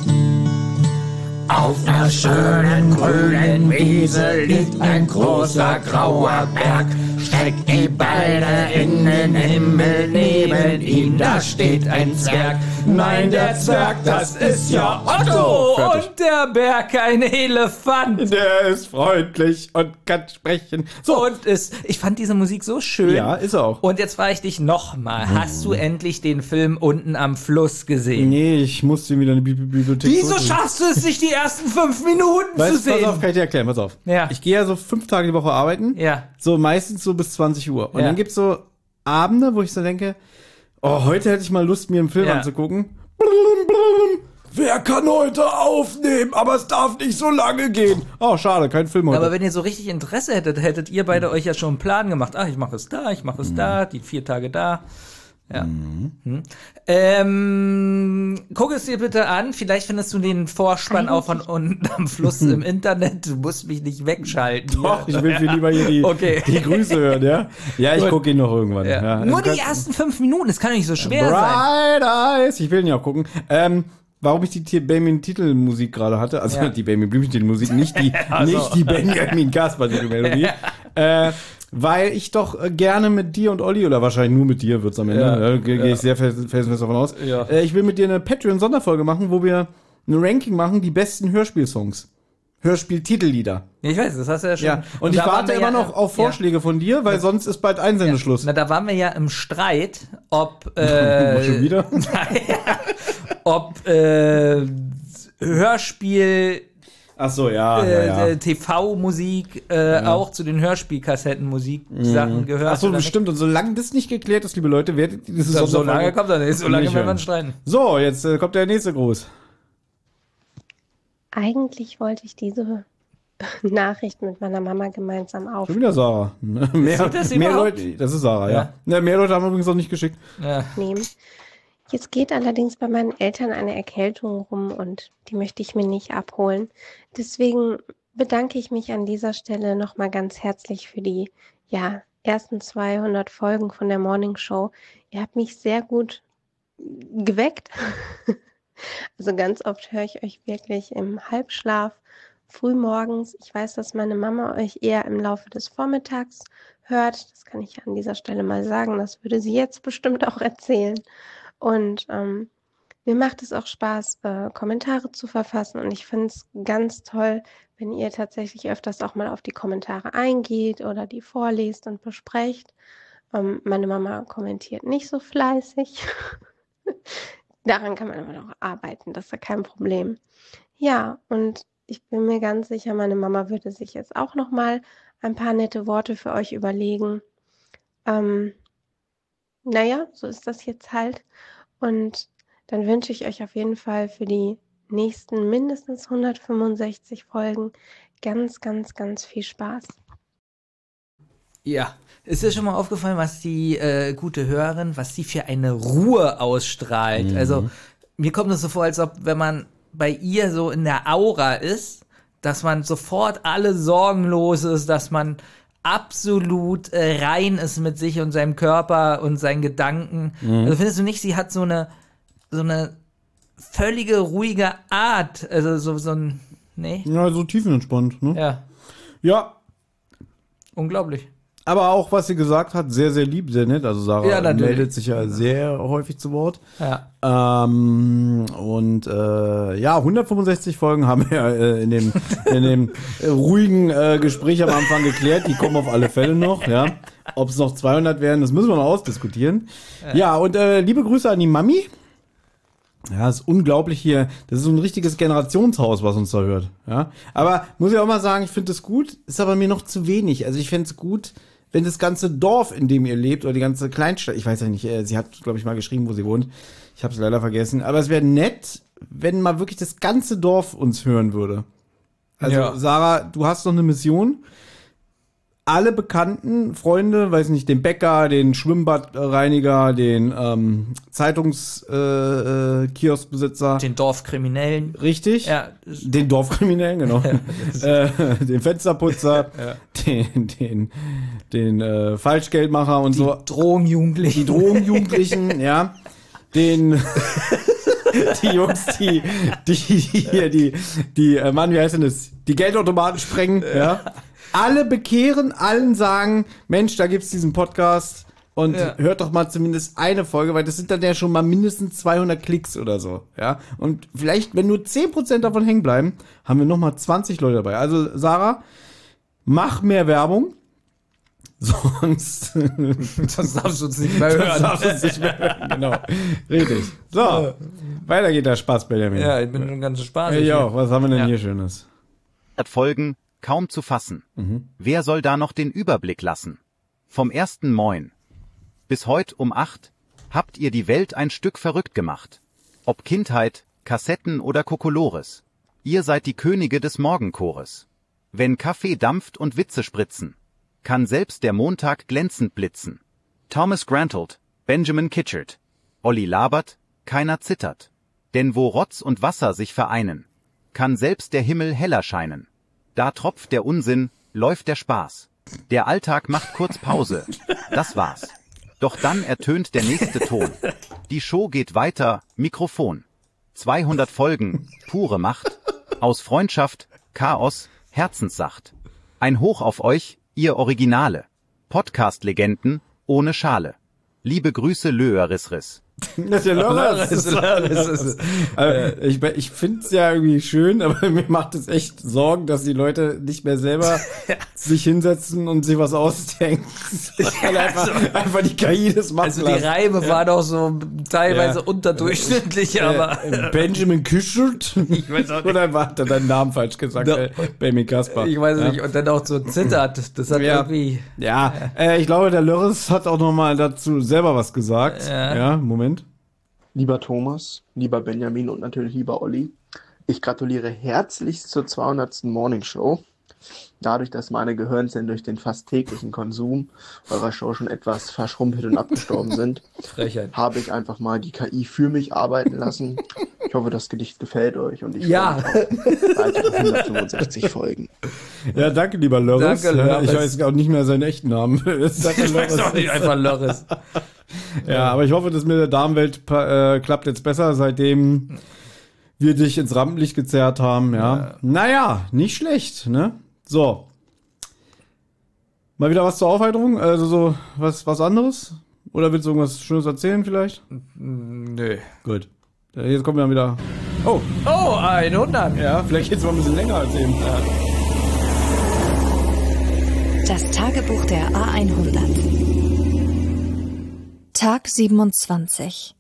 Auf einer schönen grünen Wiese liegt ein großer grauer Berg. Streckt die Beine in den Himmel, neben ihm, da steht ein Zwerg. Nein, der Zwerg, das ist ja Otto. Fertig. Und der Berg ein Elefant. Der ist freundlich und kann sprechen. So. Und es, ich fand diese Musik so schön. Ja, ist er auch. Und jetzt frage ich dich nochmal, hast du endlich den Film Unten am Fluss gesehen? Nee, ich musste ihn wieder in die Bibli- Bibliothek Wieso zurückbringen. schaffst du es nicht, die ersten fünf Minuten Weißt, zu du, sehen? pass auf, kann ich dir erklären, pass auf. Ja. Ich gehe ja so fünf Tage die Woche arbeiten. Ja. So meistens so bis zwanzig Uhr. Und Ja. dann gibt's so Abende, wo ich so denke, oh, heute hätte ich mal Lust, mir einen Film Ja. anzugucken. Blum, blum. Wer kann heute aufnehmen? Aber es darf nicht so lange gehen. Oh, schade, kein Film heute. Aber wenn ihr so richtig Interesse hättet, hättet ihr beide euch ja schon einen Plan gemacht. Ach, ich mache es da, ich mache es da, die vier Tage da. Ja. Hm. Ähm, guck es dir bitte an. Vielleicht findest du den Vorspann auch von unten am Fluss im Internet. Du musst mich nicht wegschalten. Doch, ich will viel lieber hier die, Okay. die Grüße hören, ja? Ja, ich Gut. gucke ihn noch irgendwann. Ja. Ja. Nur Also die ganz- ersten fünf Minuten, das kann doch nicht so schwer sein. Bright Eyes. Ich will ihn ja auch gucken. Ähm, warum ich die T- Benjamin-Titelmusik gerade hatte, also Ja. die Benjamin-Blümchen-Titelmusik, nicht die, Also. nicht die Benjamin-Kasper-Melodie, äh, weil ich doch äh, gerne mit dir und Olli, oder wahrscheinlich nur mit dir wird's am Ende, Ja. ja, gehe geh ich sehr fest- felsenfest davon aus, Ja. äh, ich will mit dir eine Patreon-Sonderfolge machen, wo wir ein Ranking machen, die besten Hörspielsongs. Hörspiel-Titellieder. Ich weiß, das hast du ja schon. Ja, und, ich da waren warte wir immer ja, noch auf ja. Vorschläge von dir, weil sonst ist bald Einsendeschluss. Na, da waren wir ja im Streit, ob äh, Schon wieder? ob äh, Hörspiel, Ach so, ja, äh, ja, ja. T V-Musik äh, Ja. auch zu den Hörspielkassettenmusik-Sachen gehört. Ach so, oder nicht. bestimmt. Und solange das nicht geklärt ist, liebe Leute, werdet ihr diese So, so Sonderfolge lange kommt das nicht, so lange nicht werden wir hören. streiten. So, jetzt äh, kommt der nächste Gruß. Eigentlich wollte ich diese Nachricht mit meiner Mama gemeinsam Schon aufnehmen. wieder Sarah. mehr, das mehr überhaupt? Leute, das ist Sarah, ja. Ja. ja. Mehr Leute haben übrigens noch nicht geschickt. Ja. Jetzt geht allerdings bei meinen Eltern eine Erkältung rum und die möchte ich mir nicht abholen. Deswegen bedanke ich mich an dieser Stelle nochmal ganz herzlich für die ja, ersten zweihundert Folgen von der Morning Show. Ihr habt mich sehr gut geweckt. Also ganz oft höre ich euch wirklich im Halbschlaf, frühmorgens. Ich weiß, dass meine Mama euch eher im Laufe des Vormittags hört. Das kann ich an dieser Stelle mal sagen. Das würde sie jetzt bestimmt auch erzählen. Und ähm, mir macht es auch Spaß, äh, Kommentare zu verfassen. Und ich finde es ganz toll, wenn ihr tatsächlich öfters auch mal auf die Kommentare eingeht oder die vorlest und besprecht. Ähm, meine Mama kommentiert nicht so fleißig. Daran kann man aber noch arbeiten, das ist ja kein Problem. Ja, und ich bin mir ganz sicher, meine Mama würde sich jetzt auch noch mal ein paar nette Worte für euch überlegen. Ähm, naja, so ist das jetzt halt. Und dann wünsche ich euch auf jeden Fall für die nächsten mindestens hundertfünfundsechzig Folgen ganz, ganz, ganz viel Spaß. Ja, ist dir schon mal aufgefallen, was die äh, gute Hörerin, was sie für eine Ruhe ausstrahlt? Mhm. Also mir kommt es so vor, als ob, wenn man bei ihr so in der Aura ist, dass man sofort alle sorgenlos ist, dass man absolut äh, rein ist mit sich und seinem Körper und seinen Gedanken. Mhm. Also findest du nicht, sie hat so eine so eine völlige ruhige Art, also so so ein nee, Ja, so tiefenentspannt, ne? ja, Ja, unglaublich. aber auch, was sie gesagt hat, sehr, sehr lieb, sehr nett. Also Sarah Ja, natürlich. meldet sich ja sehr häufig zu Wort. Ja. Ähm, und äh, ja, hundertfünfundsechzig Folgen haben wir äh, in dem, in dem äh, ruhigen äh, Gespräch am Anfang geklärt. Die kommen auf alle Fälle noch, ja. Ob es noch zweihundert werden, das müssen wir noch ausdiskutieren. Ja, ja und äh, liebe Grüße an die Mami. Ja, ist unglaublich hier. Das ist so ein richtiges Generationshaus, was uns da hört. Ja, aber muss ich auch mal sagen, ich finde das gut, ist aber mir noch zu wenig. Also ich fände es gut, wenn das ganze Dorf, in dem ihr lebt, oder die ganze Kleinstadt, ich weiß ja nicht, äh, sie hat, glaube ich, mal geschrieben, wo sie wohnt. Ich habe es leider vergessen. Aber es wäre nett, wenn mal wirklich das ganze Dorf uns hören würde. Also Ja. Sarah, du hast noch eine Mission. Alle Bekannten, Freunde, weiß nicht, den Bäcker, den Schwimmbadreiniger, den ähm, Zeitungskioskbesitzer, äh, Kioskbesitzer, Den Dorfkriminellen. richtig? Ja, Den Dorfkriminellen, genau. äh, den Fensterputzer, den, den, den äh, Falschgeldmacher und die so. Drogenjugendlichen. Die Drogenjugendlichen, ja. Den die Jungs, die, die, die hier, die, die, äh, Mann, wie heißt denn das? Die Geldautomaten sprengen, ja. Alle bekehren, allen sagen, Mensch, da gibt's diesen Podcast und Ja. hört doch mal zumindest eine Folge, weil das sind dann ja schon mal mindestens zweihundert Klicks oder so, ja. Und vielleicht, wenn nur zehn Prozent davon hängen bleiben, haben wir noch mal zwanzig Leute dabei. Also, Sarah, mach mehr Werbung. Sonst Das darfst du uns nicht mehr das hören. darfst du uns nicht mehr hören. Genau. Richtig. So, weiter geht der Spaß, Benjamin. Ja, ich bin schon ganz Spaß. Ich auch. Was haben wir denn Ja. hier Schönes? Folgen, kaum zu fassen. Wer soll da noch den Überblick lassen? Vom ersten Moin bis heut um acht habt ihr die Welt ein Stück verrückt gemacht. Ob Kindheit, Kassetten oder Kokolores. Ihr seid die Könige des Morgenchores. Wenn Kaffee dampft und Witze spritzen, kann selbst der Montag glänzend blitzen. Thomas Grantold, Benjamin Kitchert, Olli labert, keiner zittert. Denn wo Rotz und Wasser sich vereinen, kann selbst der Himmel heller scheinen. Da tropft der Unsinn, läuft der Spaß. Der Alltag macht kurz Pause. Das war's. Doch dann ertönt der nächste Ton. Die Show geht weiter, Mikrofon. zweihundert Folgen, pure Macht. Aus Freundschaft, Chaos, Herzenssacht. Ein Hoch auf euch, ihr Originale. Podcast-Legenden, ohne Schale. Liebe Grüße Löerisris. Das ist ja Lörres. Lörres. Also, ich ich finde es ja irgendwie schön, aber mir macht es echt Sorgen, dass die Leute nicht mehr selber sich hinsetzen und sich was ausdenken. Weil einfach, einfach die K I das macht. Also die Reime ja. waren auch so teilweise ja. unterdurchschnittlich, äh, aber... Äh, Benjamin Küschert? Ich weiß auch nicht. Oder hat er deinen Namen falsch gesagt? No. Äh, Benjamin Kasper. Ich weiß ja. nicht. Und dann auch so zittert. Das hat ja. irgendwie... Ja, äh, ich glaube, der Lörres hat auch nochmal dazu selber was gesagt. Ja, ja Moment. Lieber Thomas, lieber Benjamin und natürlich lieber Olli, ich gratuliere herzlichst zur zweihundertsten Morning Show. Dadurch, dass meine Gehirnzellen durch den fast täglichen Konsum eurer Show schon etwas verschrumpelt und abgestorben sind, Frechheit. habe ich einfach mal die K I für mich arbeiten lassen. Ich hoffe, das Gedicht gefällt euch und ich ja. freue mich auf weitere hundertfünfundsechzig Folgen. Ja, danke, lieber Lörres. Danke, Lörres. Ich weiß auch nicht mehr seinen echten Namen. Ich weiß auch nicht, einfach Lörres. Ja, aber ich hoffe, dass mit der Damenwelt äh, klappt jetzt besser, seitdem wir dich ins Rampenlicht gezerrt haben. Ja. ja. Naja, nicht schlecht, ne? So. Mal wieder was zur Aufheiterung? Also so was, was anderes? Oder willst du irgendwas Schönes erzählen vielleicht? Nö. Gut. Jetzt kommen wir dann wieder... Oh. Oh, hundert. Ja, vielleicht geht's mal ein bisschen länger als eben. Ja. Das Tagebuch der A hundert. Tag siebenundzwanzig.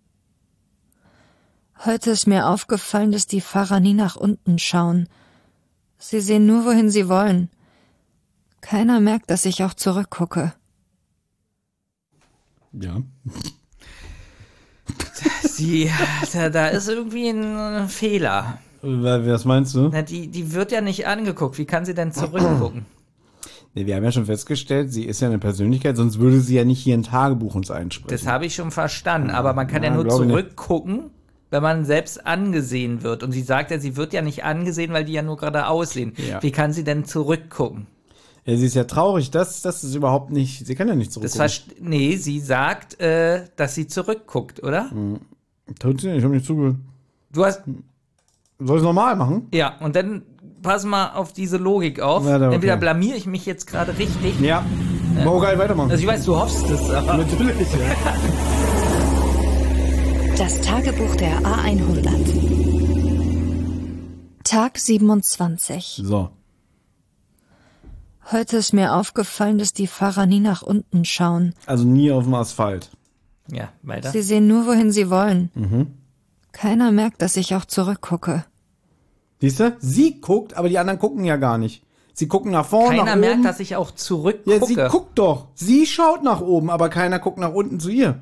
Heute ist mir aufgefallen, dass die Fahrer nie nach unten schauen. Sie sehen nur, wohin sie wollen. Keiner merkt, dass ich auch zurückgucke. Ja. Sie, da, da ist irgendwie ein Fehler. Was meinst du? Na, die, die wird ja nicht angeguckt. Wie kann sie denn zurückgucken? Nee, wir haben ja schon festgestellt, sie ist ja eine Persönlichkeit, sonst würde sie ja nicht hier ein Tagebuch uns einsprechen. Das habe ich schon verstanden, aber man kann ja, ja nur zurückgucken, wenn man selbst angesehen wird. Und sie sagt ja, sie wird ja nicht angesehen, weil die ja nur gerade aussehen. Ja. Wie kann sie denn zurückgucken? Ja, sie ist ja traurig, das, das ist überhaupt nicht, sie kann ja nicht zurückgucken. Das nee, sie sagt, äh, dass sie zurückguckt, oder? Hm. Tut sie nicht, ich habe nicht zugehört. Du hast... Soll ich es normal machen? Ja, und dann pass mal auf diese Logik auf. Ja, okay. Entweder blamiere ich mich jetzt gerade richtig. Ja. Äh, oh, geil, weitermachen. Also ich weiß, du hoffst es, aber... Natürlich, ja. Das Tagebuch der A hundert. Tag siebenundzwanzig. So. Heute ist mir aufgefallen, dass die Fahrer nie nach unten schauen. Also nie auf dem Asphalt. Ja, weiter. Sie sehen nur, wohin sie wollen. Mhm. Keiner merkt, dass ich auch zurückgucke. Siehst du? Sie guckt, aber die anderen gucken ja gar nicht. Sie gucken nach vorne, keiner nach merkt, oben. Dass ich auch zurückgucke. Ja, sie guckt doch. Sie schaut nach oben, aber keiner guckt nach unten zu ihr.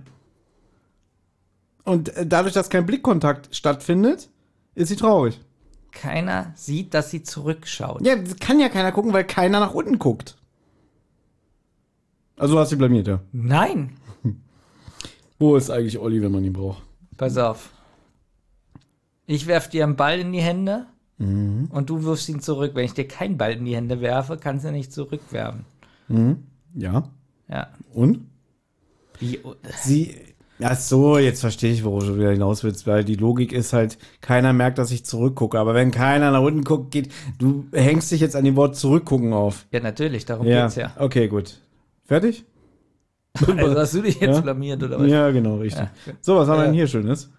Und dadurch, dass kein Blickkontakt stattfindet, ist sie traurig. Keiner sieht, dass sie zurückschaut. Ja, kann ja keiner gucken, weil keiner nach unten guckt. Also hast du blamiert, ja? Nein. Wo ist eigentlich Olli, wenn man ihn braucht? Pass auf. Ich werf dir einen Ball in die Hände mhm. und du wirfst ihn zurück. Wenn ich dir keinen Ball in die Hände werfe, kannst du nicht zurückwerfen. Mhm. Ja. Ja. Und? Wie? Sie... Ach so, jetzt verstehe ich, worauf du wieder hinaus willst, weil die Logik ist halt, keiner merkt, dass ich zurückgucke. Aber wenn keiner nach unten guckt, geht, du hängst dich jetzt an dem Wort zurückgucken auf. Ja, natürlich, darum ja. geht's ja. Okay, gut. Fertig? Also hast du dich jetzt ja? blamiert, oder was? Ja, genau, richtig. Ja, okay. So, was haben wir ja. denn hier Schönes?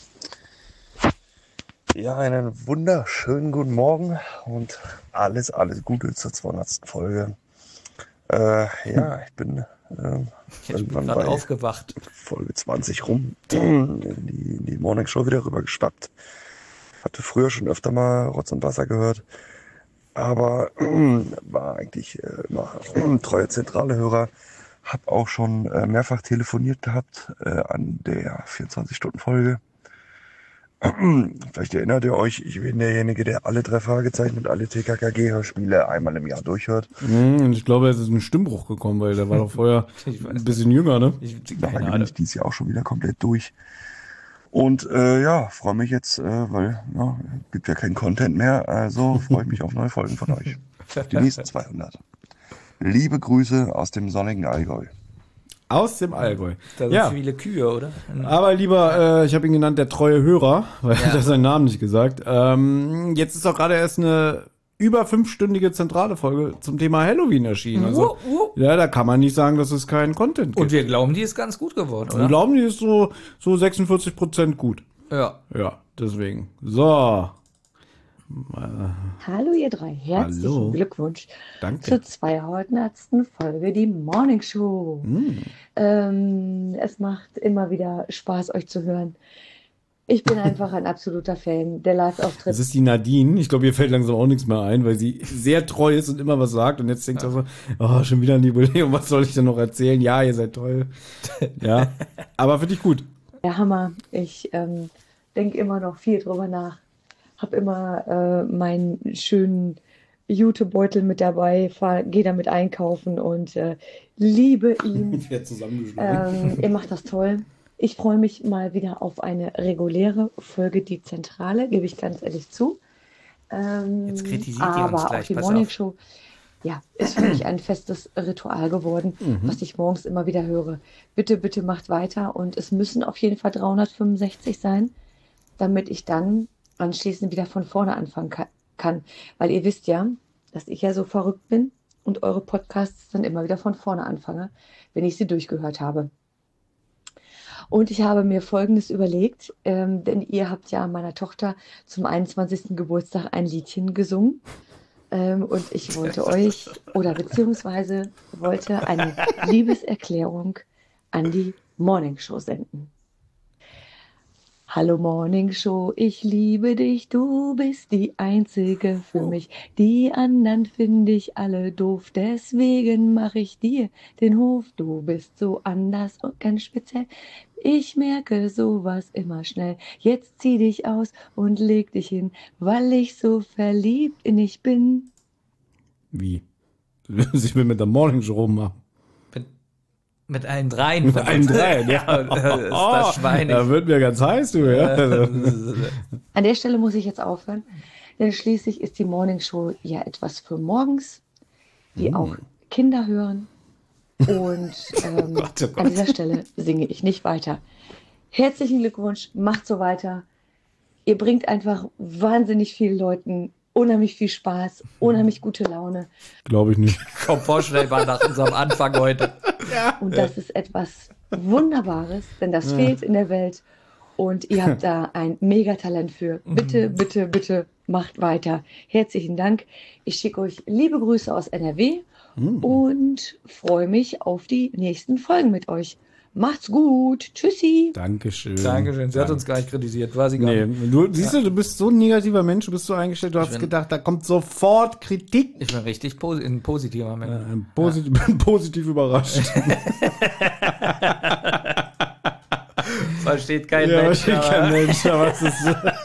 Ja, einen wunderschönen guten Morgen und alles, alles Gute zur zweihundertsten Folge. Äh, ja, ich bin... Ähm, ich bin gerade aufgewacht. Folge zwanzig rum, in die, in die Morning Show wieder rüber geschwappt. Hatte früher schon öfter mal Rotz und Wasser gehört, aber äh, war eigentlich äh, immer äh, treuer zentrale Hörer. Hab auch schon äh, mehrfach telefoniert gehabt äh, an der vierundzwanzig-Stunden-Folge. Vielleicht erinnert ihr euch, ich bin derjenige, der alle drei Fragezeichen und alle T K K G-Hörspiele einmal im Jahr durchhört. Und ich glaube, es ist ein Stimmbruch gekommen, weil der war doch vorher ein bisschen jünger, ne? Ich, da bin ich dieses Jahr auch schon wieder komplett durch. Und äh, ja, freue mich jetzt, äh, weil ja, gibt ja keinen Content mehr, also freue ich mich auf neue Folgen von euch. Die nächsten zweihundert. Liebe Grüße aus dem sonnigen Allgäu. Aus dem Allgäu. Da sind ja viele Kühe, oder? Aber lieber, äh, ich habe ihn genannt, der treue Hörer, weil ja. er hat seinen Namen nicht gesagt. Ähm, jetzt ist auch gerade erst eine über fünfstündige zentrale Folge zum Thema Halloween erschienen. Also, Uh, uh. ja, da kann man nicht sagen, dass es keinen Content gibt. Und wir glauben, die ist ganz gut geworden, Wir oder? glauben, die ist so, so sechsundvierzig Prozent gut. Ja. Ja, deswegen. So. Hallo ihr drei, herzlichen Hallo. Glückwunsch Danke. zur zweihundertsten Folge, die Morning Show. Mm. Ähm, es macht immer wieder Spaß, euch zu hören. Ich bin einfach ein absoluter Fan der Live-Auftritt. Das ist die Nadine. Ich glaube, ihr fällt langsam auch nichts mehr ein, weil sie sehr treu ist und immer was sagt. Und jetzt denkt sie so, oh, schon wieder ein Jubiläum, was soll ich denn noch erzählen? Ja, ihr seid toll. Ja, aber finde ich gut. Der Hammer. Ich ähm, denke immer noch viel drüber nach. Hab immer äh, meinen schönen Jutebeutel mit dabei, gehe damit einkaufen und äh, liebe ihn. Wer zusammengeschlagen. Ähm, ihr macht das toll. Ich freue mich mal wieder auf eine reguläre Folge, die Zentrale, gebe ich ganz ehrlich zu. Ähm, Jetzt kritisiert ihr aber uns auch gleich, die pass Morning auf. Show, ja, ist für mich ein festes Ritual geworden, Mhm. was ich morgens immer wieder höre. Bitte, bitte macht weiter und es müssen auf jeden Fall dreihundertfünfundsechzig sein, damit ich dann anschließend wieder von vorne anfangen ka- kann. Weil ihr wisst ja, dass ich ja so verrückt bin und eure Podcasts dann immer wieder von vorne anfange, wenn ich sie durchgehört habe. Und ich habe mir Folgendes überlegt, ähm, denn ihr habt ja meiner Tochter zum einundzwanzigsten Geburtstag ein Liedchen gesungen. Ähm, und ich wollte euch, oder beziehungsweise wollte eine Liebeserklärung an die Morning Show senden. Hallo Morning Show, ich liebe dich, du bist die Einzige für mich. Die anderen finde ich alle doof, deswegen mache ich dir den Hof. Du bist so anders und ganz speziell. Ich merke sowas immer schnell. Jetzt zieh dich aus und leg dich hin, weil ich so verliebt in dich bin. Wie? Ich will mit der Morning Show rummachen. Mit allen dreien. Mit allen dreien, ja. Das ist das Schwein. Da wird mir ganz heiß, du, ja. An der Stelle muss ich jetzt aufhören, denn schließlich ist die Morning Show ja etwas für morgens, die Mm. auch Kinder hören. Und ähm, Gott, oh Gott. an dieser Stelle singe ich nicht weiter. Herzlichen Glückwunsch, macht so weiter. Ihr bringt einfach wahnsinnig vielen Leuten unheimlich viel Spaß, unheimlich gute Laune. Glaube ich nicht. Komm vorstellbar nach unserem Anfang heute. Und das ist etwas Wunderbares, denn das Ja. fehlt in der Welt. Und ihr habt da ein Megatalent für. Bitte, bitte, bitte macht weiter. Herzlichen Dank. Ich schicke euch liebe Grüße aus N R W und freue mich auf die nächsten Folgen mit euch. Macht's gut. Tschüssi. Dankeschön. Dankeschön. Sie hat uns gar nicht kritisiert. War sie gar Nee, nicht. du siehst du, du bist so ein negativer Mensch, du bist so eingestellt, du hast bin- gedacht, da kommt sofort Kritik. Ich bin richtig posi ein positiver Mensch. Äh, posit bin positiv überrascht. Versteht kein Ja, Mensch. versteht aber- kein Mensch, aber es ist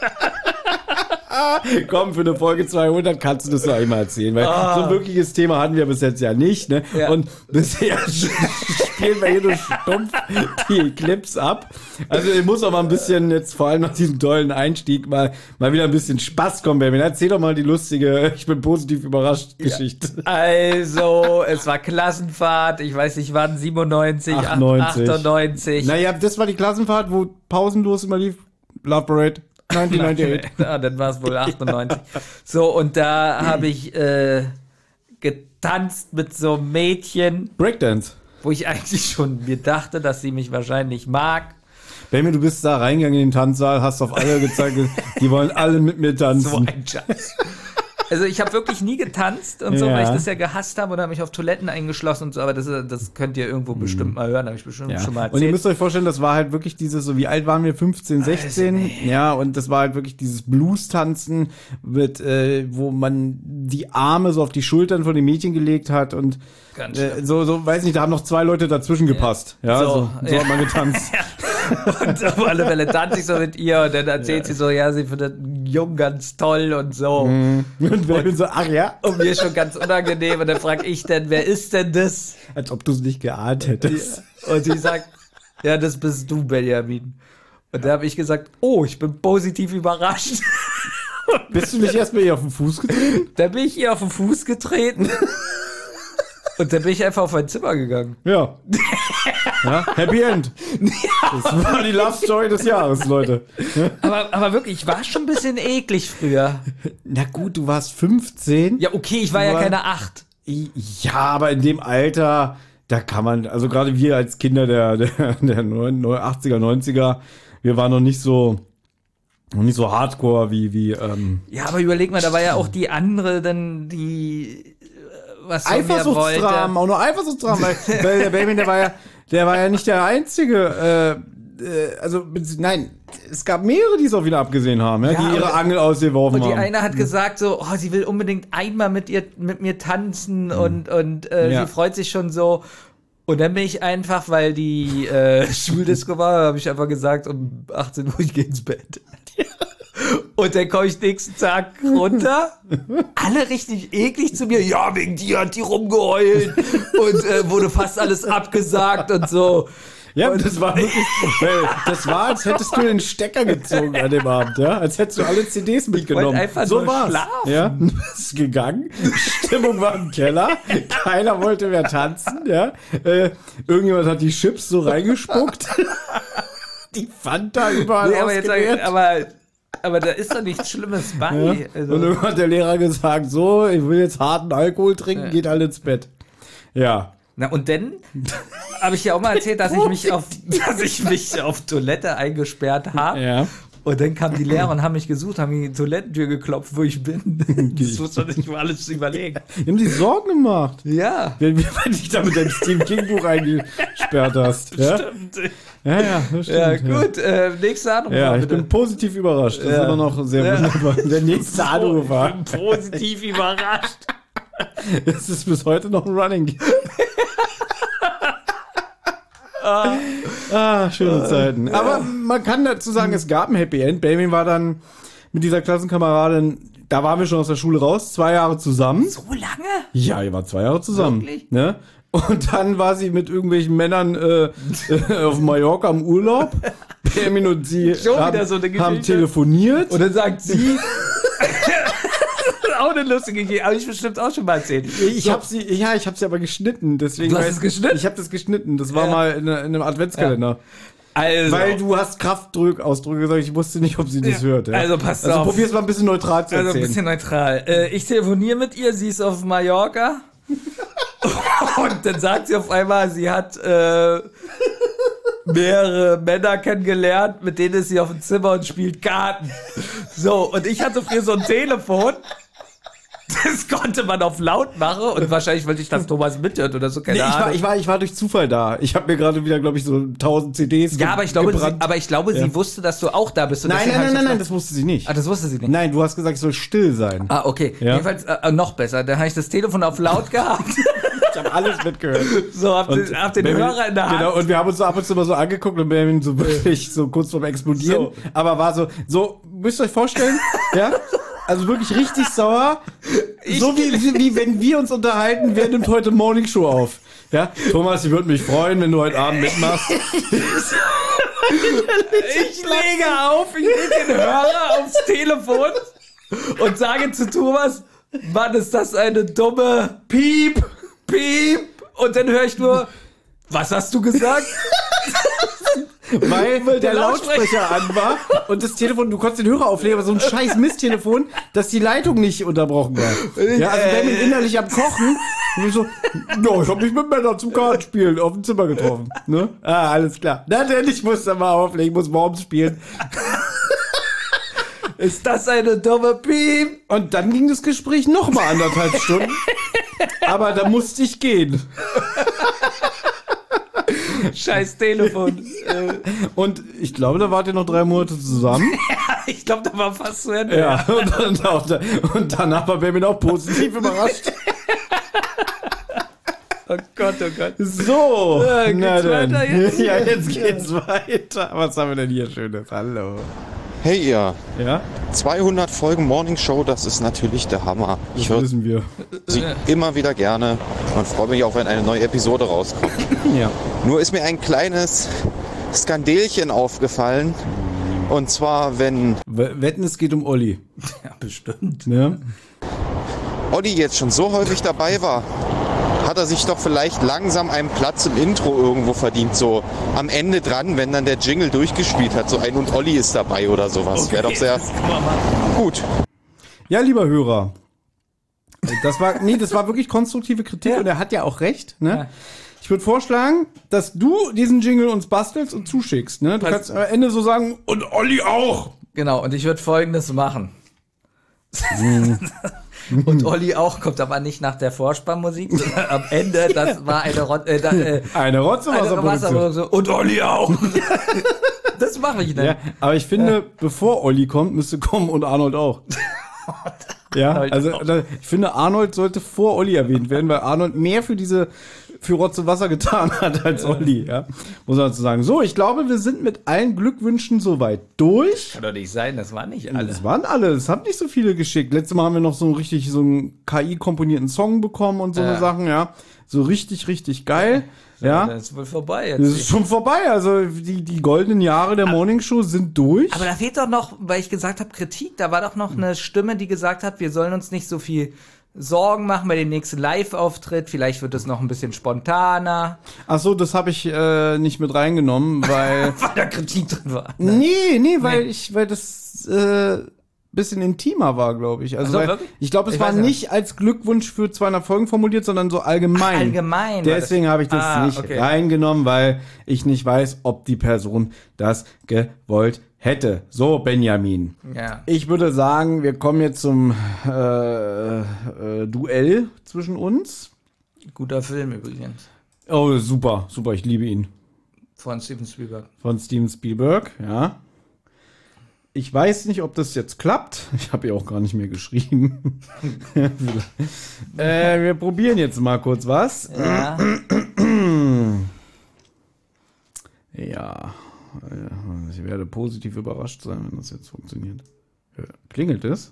Komm, für eine Folge zweihundert kannst du das doch einmal erzählen, weil Ah. so ein wirkliches Thema hatten wir bis jetzt ja nicht, ne? Ja. Und bisher spielen wir hier nur stumpf die Clips ab. Also ich muss auch mal ein bisschen jetzt, vor allem nach diesem tollen Einstieg, mal, mal wieder ein bisschen Spaß kommen, Benjamin. Erzähl doch mal die lustige, ich bin positiv überrascht Geschichte. Also, es war Klassenfahrt, ich weiß nicht wann, siebenundneunzig, achtundneunzig. achtundneunzig. Naja, das war die Klassenfahrt, wo pausenlos immer lief. Love Parade. neunzehnhundertneunundneunzig. Ja, dann war es wohl achtundneunzig. So, und da habe ich äh, getanzt mit so einem Mädchen. Breakdance. Wo ich eigentlich schon mir dachte, dass sie mich wahrscheinlich mag. Benjamin, du bist da reingegangen in den Tanzsaal, hast auf alle gezeigt, die wollen alle mit mir tanzen. So ein Schatz. Also ich habe wirklich nie getanzt und so, Ja. weil ich das ja gehasst habe und habe mich auf Toiletten eingeschlossen und so, aber das, ist- das könnt ihr irgendwo bestimmt mal hören, habe ich bestimmt Ja. schon mal Und ihr erzählt. müsst euch vorstellen, das war halt wirklich dieses, so wie alt waren wir, fünfzehn, sechzehn, ja, und das war halt wirklich dieses Blues-Tanzen, mit, äh, wo man die Arme so auf die Schultern von den Mädchen gelegt hat und Ganz äh, schlimm. so, so, weiß nicht, da haben noch zwei Leute dazwischen gepasst, ja, So, so, so, ja. hat man getanzt. Und auf alle Fälle tanze ich so mit ihr und dann erzählt sie so, ja, sie findet einen Jungen ganz toll und so. Und Benjamin so, ach ja, Und mir ist schon ganz unangenehm und dann frage ich dann, wer ist denn das? als ob du es nicht geahnt hättest. Und sie sagt, ja, das bist du, Benjamin. Und da habe ich gesagt, oh, ich bin positiv überrascht. Bist du nicht erstmal ihr auf den Fuß getreten? Da bin ich ihr auf den Fuß getreten. Und dann bin ich einfach auf mein Zimmer gegangen. Ja. Ja, Happy End. Das war die Love Story des Jahres, Leute. Aber, aber wirklich, ich war schon ein bisschen eklig früher. Na gut, du warst fünfzehn. Ja, okay, ich war ja Aber- keine acht. Ja, aber in dem Alter, da kann man, also gerade wir als Kinder der, der, der achtziger, neunziger, wir waren noch nicht so, noch nicht so hardcore wie, wie, ähm, Ja, aber überleg mal, da war ja auch die andere, dann die, äh, was von mir Eifersuchtsdramen, wollte. auch nur Eifersuchtsdramen, weil, weil der Baby, der war ja, der war ja nicht der einzige, äh, äh, also, nein, es gab mehrere, die es auch wieder abgesehen haben, ja, Ja, die ihre und- Angel ausgeworfen Und die haben. eine hat gesagt so, oh, sie will unbedingt einmal mit ihr, mit mir tanzen und, und äh, Ja. sie freut sich schon so. Und dann bin ich einfach, weil die äh, Schuldisco war, habe ich einfach gesagt, um achtzehn Uhr, ich gehe ins Bett. Und dann komme ich nächsten Tag runter, alle richtig eklig zu mir, ja, wegen dir hat die rumgeheult und äh, wurde fast alles abgesagt und so. Ja, das war wirklich, weil das war, als hättest du den Stecker gezogen an dem Abend, ja, als hättest du alle C Ds mitgenommen. einfach so nur war's. schlafen. Ja, du bist gegangen, Stimmung war im Keller, keiner wollte mehr tanzen, ja, äh, irgendjemand hat die Chips so reingespuckt, die Fanta überall Nee, aber, jetzt, ausgeleert. aber, aber da ist doch nichts Schlimmes bei. Ja. Also. Und irgendwann hat der Lehrer gesagt, so, ich will jetzt harten Alkohol trinken, Ja. geht alle ins Bett. Ja. Na und dann habe ich ja auch mal erzählt, dass ich mich auf, dass ich mich auf Toilette eingesperrt habe. Ja. Und dann kamen die Lehrer und haben mich gesucht, haben die Toilettentür geklopft, wo ich bin. Das muss man sich mal alles überlegen. Die haben sich Sorgen gemacht. Ja. Wenn, wenn dich da mit deinem Stephen King Buch eingesperrt hast. Ja? Stimmt. Ja, ja, das Ja, stimmt. gut. Äh, nächste Anruf. Ja, mal, ich bitte. bin positiv überrascht. Das Ja. ist immer noch sehr Ja. wunderbar. Der nächste Anruf war. Ich bin positiv überrascht. Es ist bis heute noch ein Running Gag. Ah, schöne Zeiten. Aber man kann dazu sagen, es gab ein Happy End. Benjamin war dann mit dieser Klassenkameradin, da waren wir schon aus der Schule raus, zwei Jahre zusammen. So lange? Ja, ihr wart zwei Jahre zusammen. Wirklich? Ne? Und dann war sie mit irgendwelchen Männern äh, äh, auf Mallorca im Urlaub. Benjamin und sie Schon haben, wieder so eine haben Geschichte. telefoniert. Und dann sagt sie, auch eine lustige Idee, habe ich bestimmt auch schon mal erzählt. Ich So. habe sie, ja, ich habe sie aber geschnitten. Deswegen Du hast weiß- es geschnitten? Ich habe das geschnitten. Das war Ja. mal in, in einem Adventskalender. Also, Weil du hast Kraftdrückausdrücke gesagt. Ich wusste nicht, ob sie das Ja. hört. Ja. Also passt also auf. probier's mal ein bisschen neutral zu also erzählen. ein bisschen neutral. Äh, ich telefoniere mit ihr, sie ist auf Mallorca. Und dann sagt sie auf einmal, sie hat äh, mehrere Männer kennengelernt, mit denen ist sie auf dem Zimmer und spielt Karten. So, und ich hatte früher so ein Telefon. Das konnte man auf laut machen und wahrscheinlich wollte ich, dass Thomas mithört oder so, keine Nee, ich, Ahnung. war, ich, war, ich war durch Zufall da. Ich habe mir gerade wieder, glaube ich, so tausend C Ds ja, aber ich glaube, sie, gebrannt. aber ich glaube, Ja. sie wusste, dass du auch da bist. Und Nein, deswegen nein, hab ich nein, nein, nein, das das wusste sie nicht. Ah, das wusste sie nicht. Nein, du hast gesagt, ich soll still sein. Ah, okay. Ja. Jedenfalls äh, noch besser. Da habe ich das Telefon auf laut gehabt. Ich habe alles mitgehört. So, hab den, hab den Benjamin- Hörer in der Hand. Genau, und wir haben uns so ab und zu mal so angeguckt und Benjamin so wirklich so kurz vorm Explodieren. So. Aber war so, so, müsst ihr euch vorstellen, ja? Also wirklich richtig sauer. So wie, wie, wie wenn wir uns unterhalten, wer nimmt heute Morning Show auf? Ja, Thomas, ich würde mich freuen, wenn du heute Abend mitmachst. Ich lege auf, ich lege den Hörer aufs Telefon und sage zu Thomas, Mann, ist das eine dumme Piep, Piep. Und dann höre ich nur, was hast du gesagt? Weil der, der Lautsprecher an war und das Telefon, du konntest den Hörer auflegen, aber so ein scheiß Misttelefon, dass die Leitung nicht unterbrochen war. Ja, also Äh. Benjamin innerlich am Kochen und ich so, ja, ich hab mich mit Männern zum Kartenspielen auf dem Zimmer getroffen. Ne? Ah, alles klar. Na denn, ich muss da mal auflegen, muss Worms spielen. Ist das eine dumme Piep? Und dann ging das Gespräch noch mal anderthalb Stunden, aber da musste ich gehen. Scheiß Telefon. Und ich glaube, da wart ihr noch drei Monate zusammen. Ich glaube, da war fast zu Ende. Ja, und, dann auch, und danach war Benjamin auch positiv überrascht. Oh Gott, oh Gott. So, Ja, geht's na dann. weiter jetzt? Ja, jetzt geht's weiter. Was haben wir denn hier Schönes? Hallo. Hey ihr, Ja, zweihundert Folgen Morning Show, das ist natürlich der Hammer. Ich das höre wissen wir. sie immer wieder gerne und freue mich auch, wenn eine neue Episode rauskommt. Ja. Nur ist mir ein kleines Skandelchen aufgefallen. Und zwar, wenn W- Wetten, es geht um Olli. Ne? Ja, bestimmt. Ja. Olli jetzt schon so häufig dabei war, hat er sich doch vielleicht langsam einen Platz im Intro irgendwo verdient, so am Ende dran, wenn dann der Jingle durchgespielt hat, so ein und Olli ist dabei oder sowas. Okay, Wäre doch sehr gut. Ja, lieber Hörer, das war, nee, das war wirklich konstruktive Kritik ja. und er hat ja auch recht, ne? Ja. Ich würde vorschlagen, dass du diesen Jingle uns bastelst und zuschickst, ne? Du Was? kannst am Ende so sagen, und Olli auch. Genau, und ich würde Folgendes machen. Und Olli auch, kommt aber nicht nach der Vorspannmusik, sondern am Ende, das war eine Rot äh, da, äh, eine Rotze-Wasserproduktion. Und Olli auch. Das mache ich dann. Ja, aber ich finde, ja. bevor Olli kommt, müsste kommen und Arnold auch. Ja, also ich finde, Arnold sollte vor Olli erwähnt werden, weil Arnold mehr für diese für Rotze Wasser getan hat als Olli, ja. Muss man dazu sagen. So, ich glaube, wir sind mit allen Glückwünschen soweit durch. Kann doch nicht sein, das waren nicht alle. Das waren alle, es haben nicht so viele geschickt. Letztes Mal haben wir noch so einen richtig, so einen K I-komponierten Song bekommen und so ja. eine Sachen, ja. So richtig, richtig geil. Ja, ja. Das ist wohl vorbei jetzt. Das ist schon vorbei. Also die, die goldenen Jahre der Morning Show sind durch. Aber da fehlt doch noch, weil ich gesagt habe, Kritik. Da war doch noch eine Stimme, die gesagt hat, wir sollen uns nicht so viel Sorgen machen bei dem nächsten Live-Auftritt. Vielleicht wird es noch ein bisschen spontaner. Ach so, das habe ich äh, nicht mit reingenommen, weil weil da Kritik drin war. Ne? Nee, nee, weil nee. ich, weil das äh, bisschen intimer war, glaube ich. Also, also weil, ich glaube, es ich war nicht ja. als Glückwunsch für zweihundert Folgen formuliert, sondern so allgemein. Ach, allgemein. Deswegen habe ich das ah, nicht okay. reingenommen, weil ich nicht weiß, ob die Person das gewollt hätte. So, Benjamin. Ja. Ich würde sagen, wir kommen jetzt zum äh, äh, Duell zwischen uns. Guter Film übrigens. Oh, super, super, ich liebe ihn. Von Steven Spielberg. Von Steven Spielberg, ja. Ich weiß nicht, ob das jetzt klappt. Ich habe ja auch gar nicht mehr geschrieben. äh, wir probieren jetzt mal kurz was. Ja. Ja. Ich werde positiv überrascht sein, wenn das jetzt funktioniert. Klingelt es?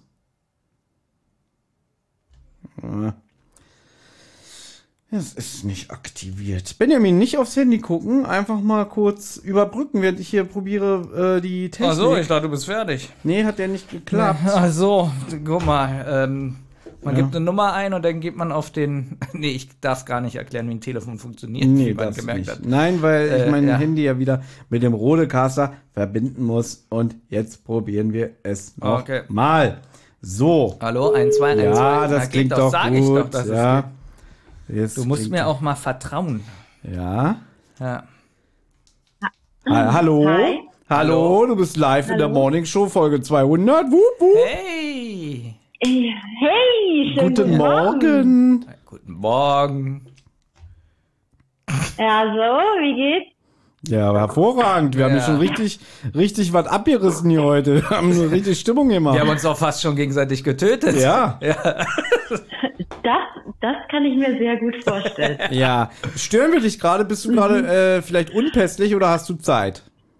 Es ist nicht aktiviert. Benjamin, nicht aufs Handy gucken, einfach mal kurz überbrücken, während ich hier probiere, äh, die Technik. Ach so, ich dachte, du bist fertig. Nee, hat ja nicht geklappt. Ach so, guck mal, ähm, man ja. gibt eine Nummer ein und dann geht man auf den, nee, ich darf gar nicht erklären, wie ein Telefon funktioniert, nee, wie man das gemerkt nicht. hat. Nein, weil äh, ich mein ja. Handy ja wieder mit dem Rodecaster verbinden muss und jetzt probieren wir es noch okay. mal. So. Hallo, eins, zwei, eins, zwei. Ja, das klingt doch, doch sag gut. Ich doch, dass ja. es geht. Jetzt du musst mir auch mal vertrauen. Ja. Ja. Ha Hallo. Hi. Hallo, du bist live Hallo. in der Morning Show, Folge zweihundert. Wup, wup. Hey. Hey, schönen guten, guten Morgen. Morgen. Guten Morgen. Ja, so, wie geht's? Ja, hervorragend. Wir ja. haben ja schon richtig, richtig was abgerissen hier heute. Wir haben eine richtig Stimmung gemacht. Wir haben uns auch fast schon gegenseitig getötet. Ja. ja. Das, das kann ich mir sehr gut vorstellen. Ja. Stören wir dich gerade? Bist du mhm. gerade äh, vielleicht unpässlich oder hast du Zeit?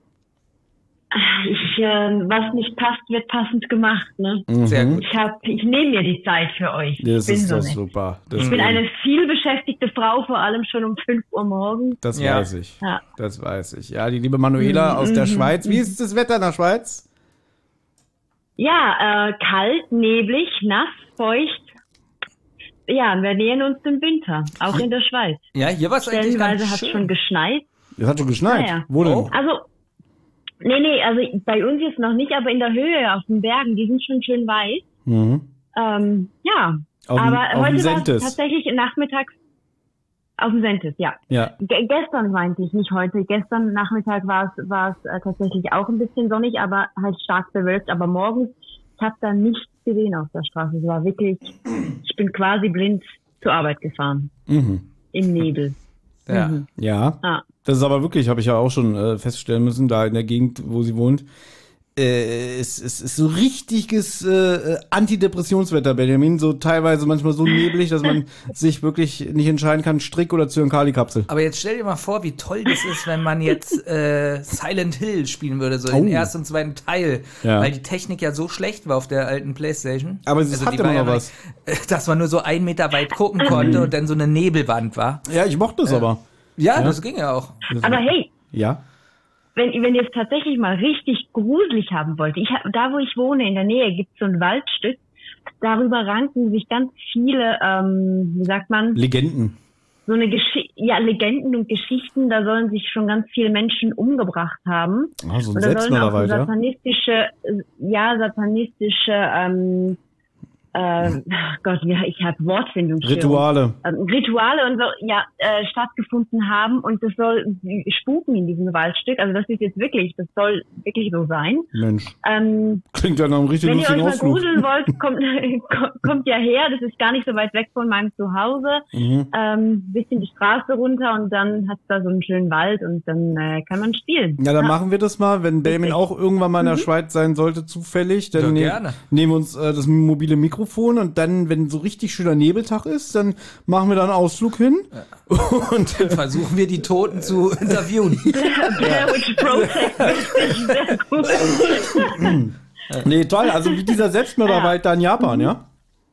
Ich, äh, was nicht passt, wird passend gemacht, ne? Mhm. Sehr gut. Ich hab, ich nehme mir die Zeit für euch. Das ich bin ist so doch nett. super. Das ich bin eine vielbeschäftigte Frau, vor allem schon um fünf Uhr morgens. Das ja. weiß ich. Ja. Das weiß ich. Ja, die liebe Manuela mhm. aus der Schweiz. Wie ist das Wetter in der Schweiz? Ja, äh, kalt, neblig, nass, feucht. Ja, wir nähern uns dem Winter, auch in der Schweiz. Ja, hier war es eigentlich ganz Stellenweise hat es schön. schon geschneit. Es hat schon geschneit? Ja, ja. Wo denn? Oh. Also, nee, nee, also bei uns jetzt noch nicht, aber in der Höhe, auf den Bergen, die sind schon schön weiß. Mhm. Ähm, ja, auf aber dem, auf heute war Sentis. es tatsächlich nachmittags auf dem Sentis, ja. ja. Ge gestern meinte ich, nicht heute. Gestern Nachmittag war es war es äh, tatsächlich auch ein bisschen sonnig, aber halt stark bewölkt. Aber morgens, ich habe da nichts gesehen auf der Straße. Es war wirklich, ich bin quasi blind zur Arbeit gefahren. Mhm. Im Nebel. Ja. Mhm. Ja. Ah. Das ist aber wirklich, habe ich ja auch schon äh, feststellen müssen, da in der Gegend, wo sie wohnt. Äh, es, es ist so richtiges äh, Antidepressionswetter, Benjamin. So teilweise manchmal so neblig, dass man sich wirklich nicht entscheiden kann, Strick oder Zyankali-Kapsel. Aber jetzt stell dir mal vor, wie toll das ist, wenn man jetzt äh, Silent Hill spielen würde, so Oh. den ersten und zweiten Teil. Ja. Weil die Technik ja so schlecht war auf der alten Playstation. Aber es Also hat die immer war noch ja was. nicht, dass man nur so einen Meter weit gucken konnte und dann so eine Nebelwand war. Ja, ich mochte es Äh, aber. Ja, Ja. das ging ja auch. Aber hey, Ja. wenn, wenn ihr es tatsächlich mal richtig gruselig haben wollt, ich hab, da wo ich wohne, in der Nähe, gibt es so ein Waldstück, darüber ranken sich ganz viele, ähm, wie sagt man? Legenden. so eine Geschichte, ja, Legenden und Geschichten, da sollen sich schon ganz viele Menschen umgebracht haben. Ah, so ein und da sollen auch so Selbstmörderwald, ja? satanistische, ja, satanistische, ähm, äh, Gott, ja, ich habe Wortfindungsstörung. Rituale. Ähm, Rituale und so, ja, äh, stattgefunden haben und das soll spuken in diesem Waldstück. Also das ist jetzt wirklich, das soll wirklich so sein. Mensch. Ähm, Klingt ja nach einem richtig wenn ihr euch lustigen mal Ausflug. gruseln wollt, kommt, kommt ja her. Das ist gar nicht so weit weg von meinem Zuhause. Mhm. Ähm, bisschen die Straße runter und dann hat's da so einen schönen Wald und dann äh, kann man spielen. Ja, dann machen wir das mal, wenn Damien auch irgendwann mal in der Mhm. Schweiz sein sollte, zufällig. Dann Ja, ne- gerne. nehmen wir uns äh, das mobile Mikrofon und dann, wenn so richtig schöner Nebeltag ist, dann machen wir da einen Ausflug hin. Und Dann versuchen wir die Toten zu interviewen. Blair Witch Project, richtig, sehr gut. Nee, toll, also wie dieser Selbstmörderwald da in Japan, ja?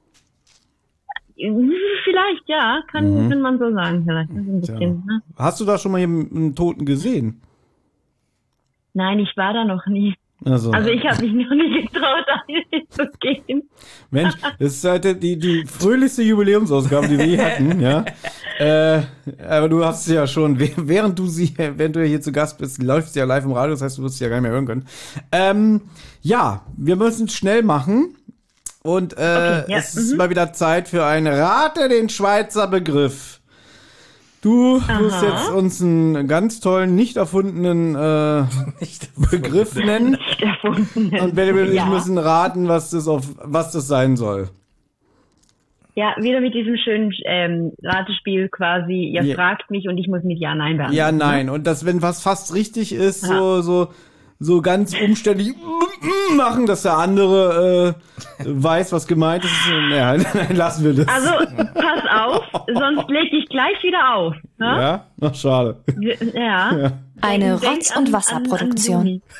Vielleicht, ja, kann, Mhm. kann man so sagen, vielleicht. Das ist ein bisschen, ne? Hast du da schon mal jemanden einen Toten gesehen? Nein, ich war da noch nie. Also, Also ich habe mich noch nie getraut, da hinzugehen. Mensch, das ist halt die, die fröhlichste Jubiläumsausgabe, die wir je hatten, ja. Äh, aber du hast ja schon, während du sie, während du hier zu Gast bist, läuft sie ja live im Radio, das heißt, du wirst sie ja gar nicht mehr hören können. Ähm, ja, wir müssen es schnell machen. Und äh, Okay, ja, es ist mhm. mal wieder Zeit für ein Rate den Schweizer Begriff. Du wirst Aha. jetzt uns einen ganz tollen, nicht erfundenen äh, Begriff nennen. Nicht erfunden. Und Benjamin und ich Ja. müssen raten, was das auf was das sein soll. Ja, wieder mit diesem schönen ähm, Ratespiel quasi, ihr Ja. fragt mich und ich muss mit Ja, Nein beantworten. Ja, nein. Und das, wenn was fast richtig ist, so, Aha. so, so ganz umständlich machen, dass der andere äh, weiß, was gemeint ist. Ja, nein, lassen wir das. Also, pass auf, sonst leg ich gleich wieder auf. Ja? Ja? Ach, schade. Ja. Ja. Eine Denk Rotz- an- und Wasserproduktion. an- an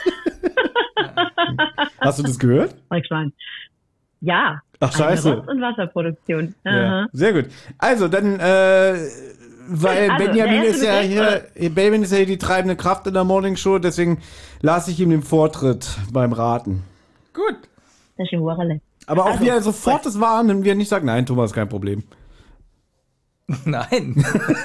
Hast du das gehört? Volkswagen. Ja. Ach, scheiße. Eine Rotz- und Wasserproduktion. Ja. Aha. Sehr gut. Also, dann, äh, weil Also, Benjamin der ist erste ja Begriff, hier, Benjamin ist ja hier die treibende Kraft in der Morning Show, deswegen lasse ich ihm den Vortritt beim Raten. Gut. Das ist ein Hurerle. Aber auch Also, wie er sofort das warnen, wie er nicht sagt, nein, Thomas, kein Problem. Nein.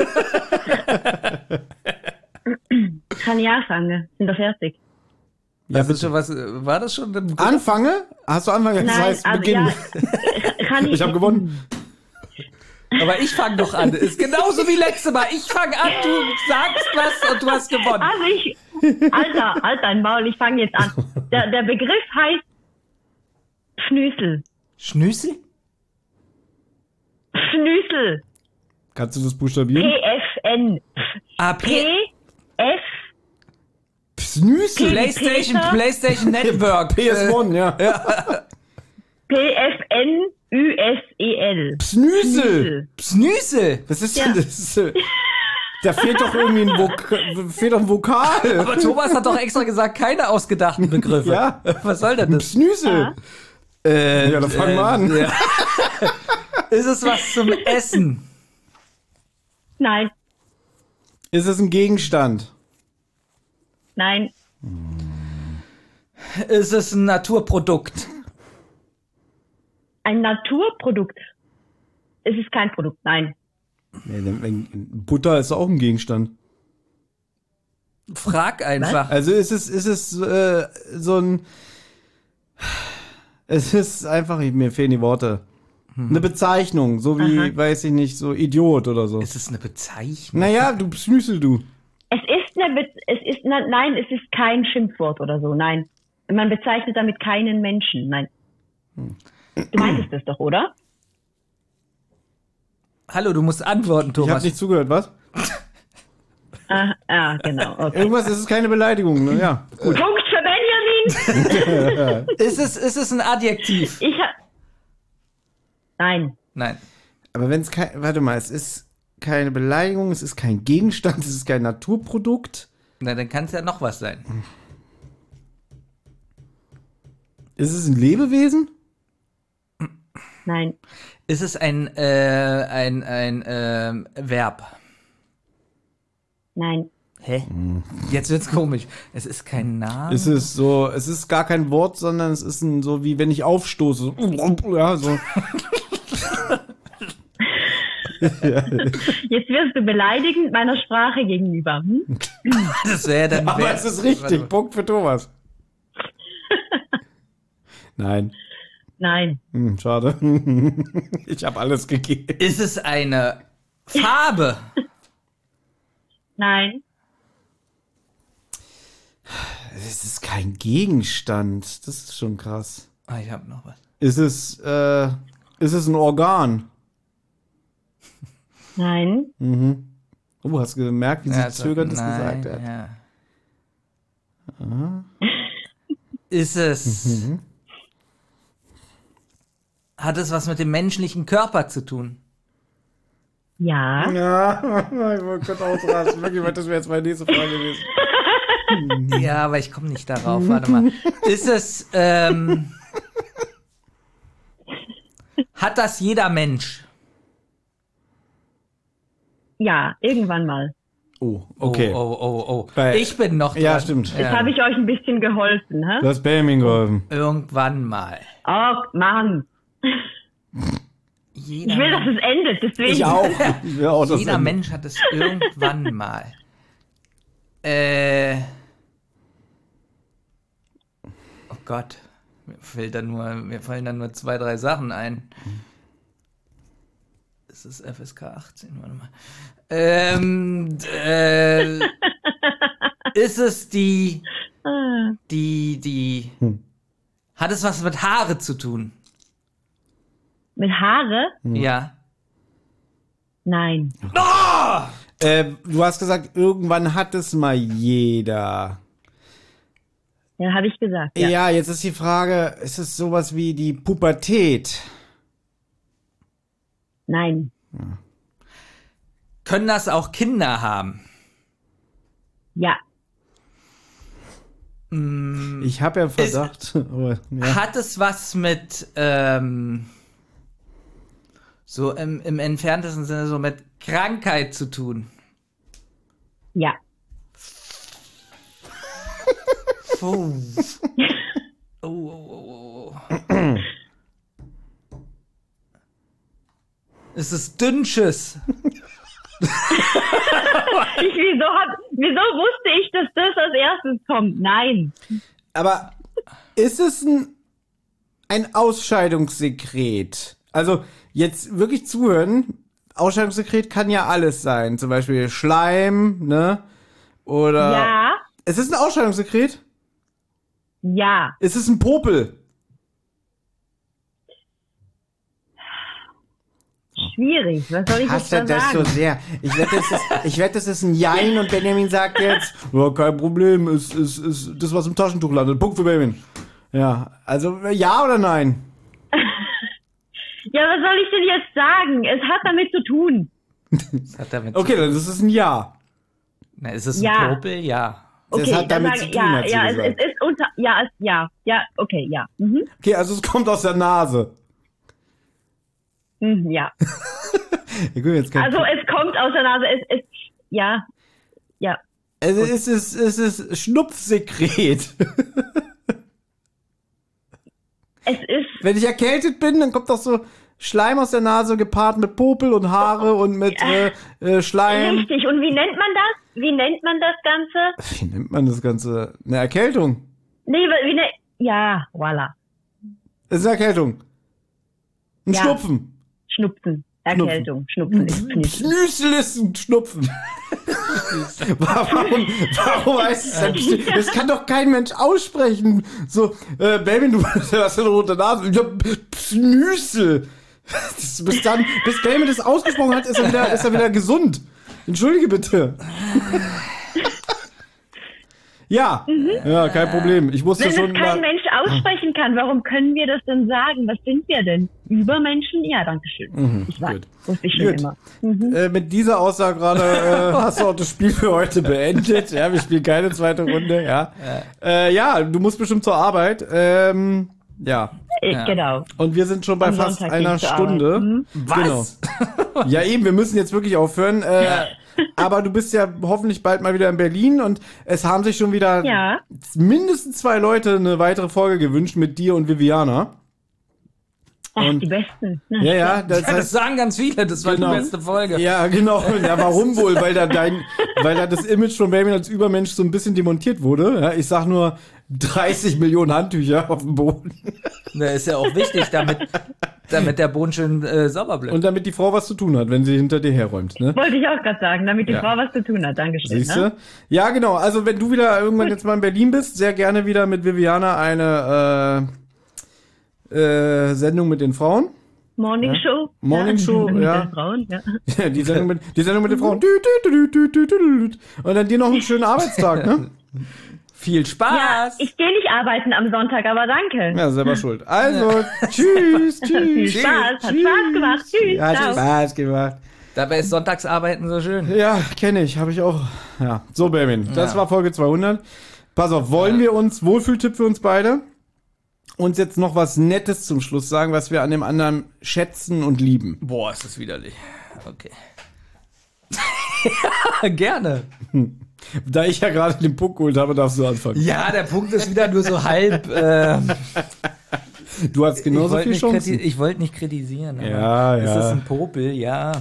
Kann ich anfangen. Sind doch fertig. Ja, bitte. Was, war das schon? Ein Begriff? Anfange? Hast du anfangen? Das Nein, heißt, also, Beginn. ja, kann ich, Ich habe gewonnen. Aber ich fange doch an. Ist genauso wie letztes Mal. Ich fange an, du sagst was und du hast gewonnen. Also ich, Alter, Alter, ein Maul, ich fange jetzt an. Der, der Begriff heißt Schnüsel. Schnüsel? Schnüsel. Kannst du das buchstabieren? P F N. Ah, P F Schnüsel. PlayStation, Peter. PlayStation Network. P S eins, ja. P F N Ü S E L. Schnüsel. Schnüsel. Was ist Ja. denn das? Da fehlt doch irgendwie ein, Vok fehlt doch ein Vokal. Aber Thomas hat doch extra gesagt, keine ausgedachten Begriffe. Ja. Was soll denn das? Schnüsel. Äh, Ja, dann fangen wir an. Ja. Ist es was zum Essen? Nein, Ist es ein Gegenstand? nein, Ist es ein Naturprodukt? ein Naturprodukt. Es ist kein Produkt, nein. Nee, denn- wenn- Butter ist auch ein Gegenstand. Frag einfach. Also ist es, ist es äh, so ein. Es ist einfach, mir fehlen die Worte. Eine Bezeichnung, so wie, Aha. weiß ich nicht, so Idiot oder so. Ist es eine Bezeichnung? Naja, du Schnüsel, du. Es ist eine, Be es ist, na, nein, es ist kein Schimpfwort oder so, nein. Man bezeichnet damit keinen Menschen, nein. Du meintest das doch, oder? Hallo, du musst antworten, Ich habe Thomas. nicht zugehört, was? Ah, ah genau, okay. Irgendwas ist es keine Beleidigung, ne? Ja. Gut. Punkt für Benjamin! Ist es, ist es ein Adjektiv? Ich ha Nein. Nein. Aber wenn es kein, warte mal, es ist keine Beleidigung, es ist kein Gegenstand, es ist kein Naturprodukt. Na, dann kann es ja noch was sein. Ist es ein Lebewesen? Nein. Ist es ein, äh, ein, ein, ähm, Verb? Nein. Hä? Jetzt wird's komisch. Es ist kein Name. Es ist so, es ist gar kein Wort, sondern es ist ein, so wie wenn ich aufstoße. So, ja, so. Jetzt wirst du beleidigend meiner Sprache gegenüber. Hm? Das wäre dann. Aber wär, es ist richtig. Punkt für Thomas. Nein. Nein. Hm, schade. Ich habe alles gegeben. Ist es eine Farbe? Nein. Es ist kein Gegenstand. Das ist schon krass. Ah, ich habe noch was. Ist es, äh, ist es ein Organ? Nein. Mhm. Oh, hast du gemerkt, wie sie Ja, also, zögernd das nein, gesagt hat? Ja. Aha. Ist es. Mhm. Hat es was mit dem menschlichen Körper zu tun? Ja. Ja, ich wollte ausrasten. Wirklich, das wäre jetzt meine nächste Frage gewesen. Ja, aber ich komme nicht darauf. Warte mal. Ist es, ähm, hat das jeder Mensch? Ja, irgendwann mal. Oh, okay. Oh, oh, oh, oh. Bei- Ich bin noch dran. Ja, stimmt. Jetzt habe ich euch ein bisschen geholfen, hä? Du hast Benjamin geholfen. Irgendwann mal. Oh, Mann. Jeder Ich will, dass Mensch- es endet, deswegen. Ich auch. Ich will auch, dass Jeder es- Mensch hat es irgendwann mal. Äh. Oh Gott. Mir fällt da nur, mir fallen da nur zwei, drei Sachen ein. Es ist F S K achtzehn, warte mal. Ähm, äh, ist es die, die, die, Hm. hat es was mit Haare zu tun? Mit Haare? Ja. Nein. Oh! Äh, du hast gesagt, irgendwann hat es mal jeder. Ja, habe ich gesagt. Ja. Ja. jetzt ist die Frage, ist es sowas wie die Pubertät? Nein. Können das auch Kinder haben? Ja. Mm, Ich habe ja einen Verdacht. Aber, ja. Hat es was mit, ähm, so im, im entferntesten Sinne, so mit Krankheit zu tun? Ja. Puh. Oh, oh, oh, oh. Es ist Dünnsches. Ich, wieso, hab, wieso wusste ich, dass das als erstes kommt? Nein. Aber ist es ein, ein Ausscheidungssekret? Also jetzt wirklich zuhören. Ausscheidungssekret kann ja alles sein. Zum Beispiel Schleim, ne? Oder. Ja. Ist es ein Ausscheidungssekret? Ja. Ist es ein Popel? Schwierig. Was soll ich jetzt Hasst da er das sagen? so sehr? Ich wette, es ist, ich wette, es ist ein Jein und Benjamin sagt jetzt, ja, kein Problem, ist, ist, ist das, was im Taschentuch landet. Punkt für Benjamin. Ja, also ja oder nein? Ja, was soll ich denn jetzt sagen? Es hat damit zu tun. Das hat damit Okay, dann ist es ein Ja. Na, ist es Ja. ein Popel? Ja. Das Okay, hat dann damit sag, zu tun, ja, hat sie ja, es, gesagt. es ist unter, ja, es, ja, ja, okay, ja. Mhm. Okay, also es kommt aus der Nase. Mhm, ja. Ja, gut, jetzt kein Also es kommt aus der Nase, es, es, ja, ja. Also es ist, es ist Schnupfsekret. Es ist, Wenn ich erkältet bin, dann kommt doch so Schleim aus der Nase gepaart mit Popel und Haare und mit äh, äh, Schleim. richtig. Und wie nennt man das? Wie nennt man das Ganze? Wie nennt man das Ganze? Eine Erkältung. Nee, wie ne, ja, voilà. Es ist eine Erkältung. Ein Ja. Schnupfen. Schnupfen. Erkältung. Schnupfen ist Schnupfen. Schnüssel ist ein Schnupfen. warum, warum heißt es denn Schnü- Das kann doch kein Mensch aussprechen. So, äh, Baby, du hast eine rote Nase. Ich hab Schnüssel. Das, bis dann, bis Baby das ausgesprochen hat, ist er wieder, ist er wieder gesund. Entschuldige bitte. Ja, ja, kein Problem. Ich musste Wenn schon es kein mal. Mensch aussprechen kann, warum können wir das denn sagen? Was sind wir denn? Übermenschen? Ja, danke schön. Mhm, ich weiß, gut. wusste ich schon Gut. immer. Mhm. Äh, mit dieser Aussage gerade äh, hast du auch das Spiel für heute beendet. Ja, wir spielen keine zweite Runde. Ja, äh, ja, du musst bestimmt zur Arbeit. Ähm, ja. Ich, Ja. Genau. Und wir sind schon bei Am fast Sonntag einer geht's zur Stunde. Arbeit. Mhm. Was? Genau. Ja, eben, wir müssen jetzt wirklich aufhören. Äh, aber du bist ja hoffentlich bald mal wieder in Berlin und es haben sich schon wieder Ja. mindestens zwei Leute eine weitere Folge gewünscht mit dir und Viviana. Ach, Und die besten. Ne? ja, ja, das, Ja, das heißt, sagen ganz viele, das war Genau. die beste Folge. ja, genau. Ja, warum wohl? Weil da dein, weil da das Image von Benjamin als Übermensch so ein bisschen demontiert wurde. Ja, ich sag nur dreißig Millionen Handtücher auf dem Boden. Das ist ja auch wichtig, damit, damit der Boden schön äh, sauber bleibt. Und damit die Frau was zu tun hat, wenn sie hinter dir herräumt. Ne? Wollte ich auch gerade sagen, damit die Ja. Frau was zu tun hat. Dankeschön. Siehst Ne? du? Ja, genau. Also wenn du wieder irgendwann jetzt mal in Berlin bist, sehr gerne wieder mit Viviana eine äh, äh, Sendung mit den Frauen. Morning Ja. Show. Morning ja. Show, mit ja. den Frauen, ja. Ja, die Sendung mit, die Sendung mit den Frauen. Dü, dü, dü, dü, dü, dü, dü. Und dann dir noch einen schönen Arbeitstag, ne? Viel Spaß. Ja, ich gehe nicht arbeiten am Sonntag, aber danke. Ja, selber schuld. Also, tschüss, Viel tschüss. Spaß, hat Spaß gemacht. Tschüss, Ja, hat ciao. Spaß gemacht. Dabei ist Sonntagsarbeiten so schön. Ja, kenne ich, habe ich auch. Ja, so, Benjamin, das Ja. war Folge zweihundert. Pass auf, wollen wir uns, Wohlfühltipp für uns beide, uns jetzt noch was Nettes zum Schluss sagen, was wir an dem anderen schätzen und lieben? Boah, ist das widerlich. Okay. Ja, gerne. Da ich ja gerade den Punkt geholt habe, darfst du anfangen. Ja, der Punkt ist wieder nur so halb. Äh, Du hast genauso ich wollte viel nicht, Chancen. kriti- ich wollte nicht kritisieren. Aber Ja, ist ja. das ein Popel? Ja.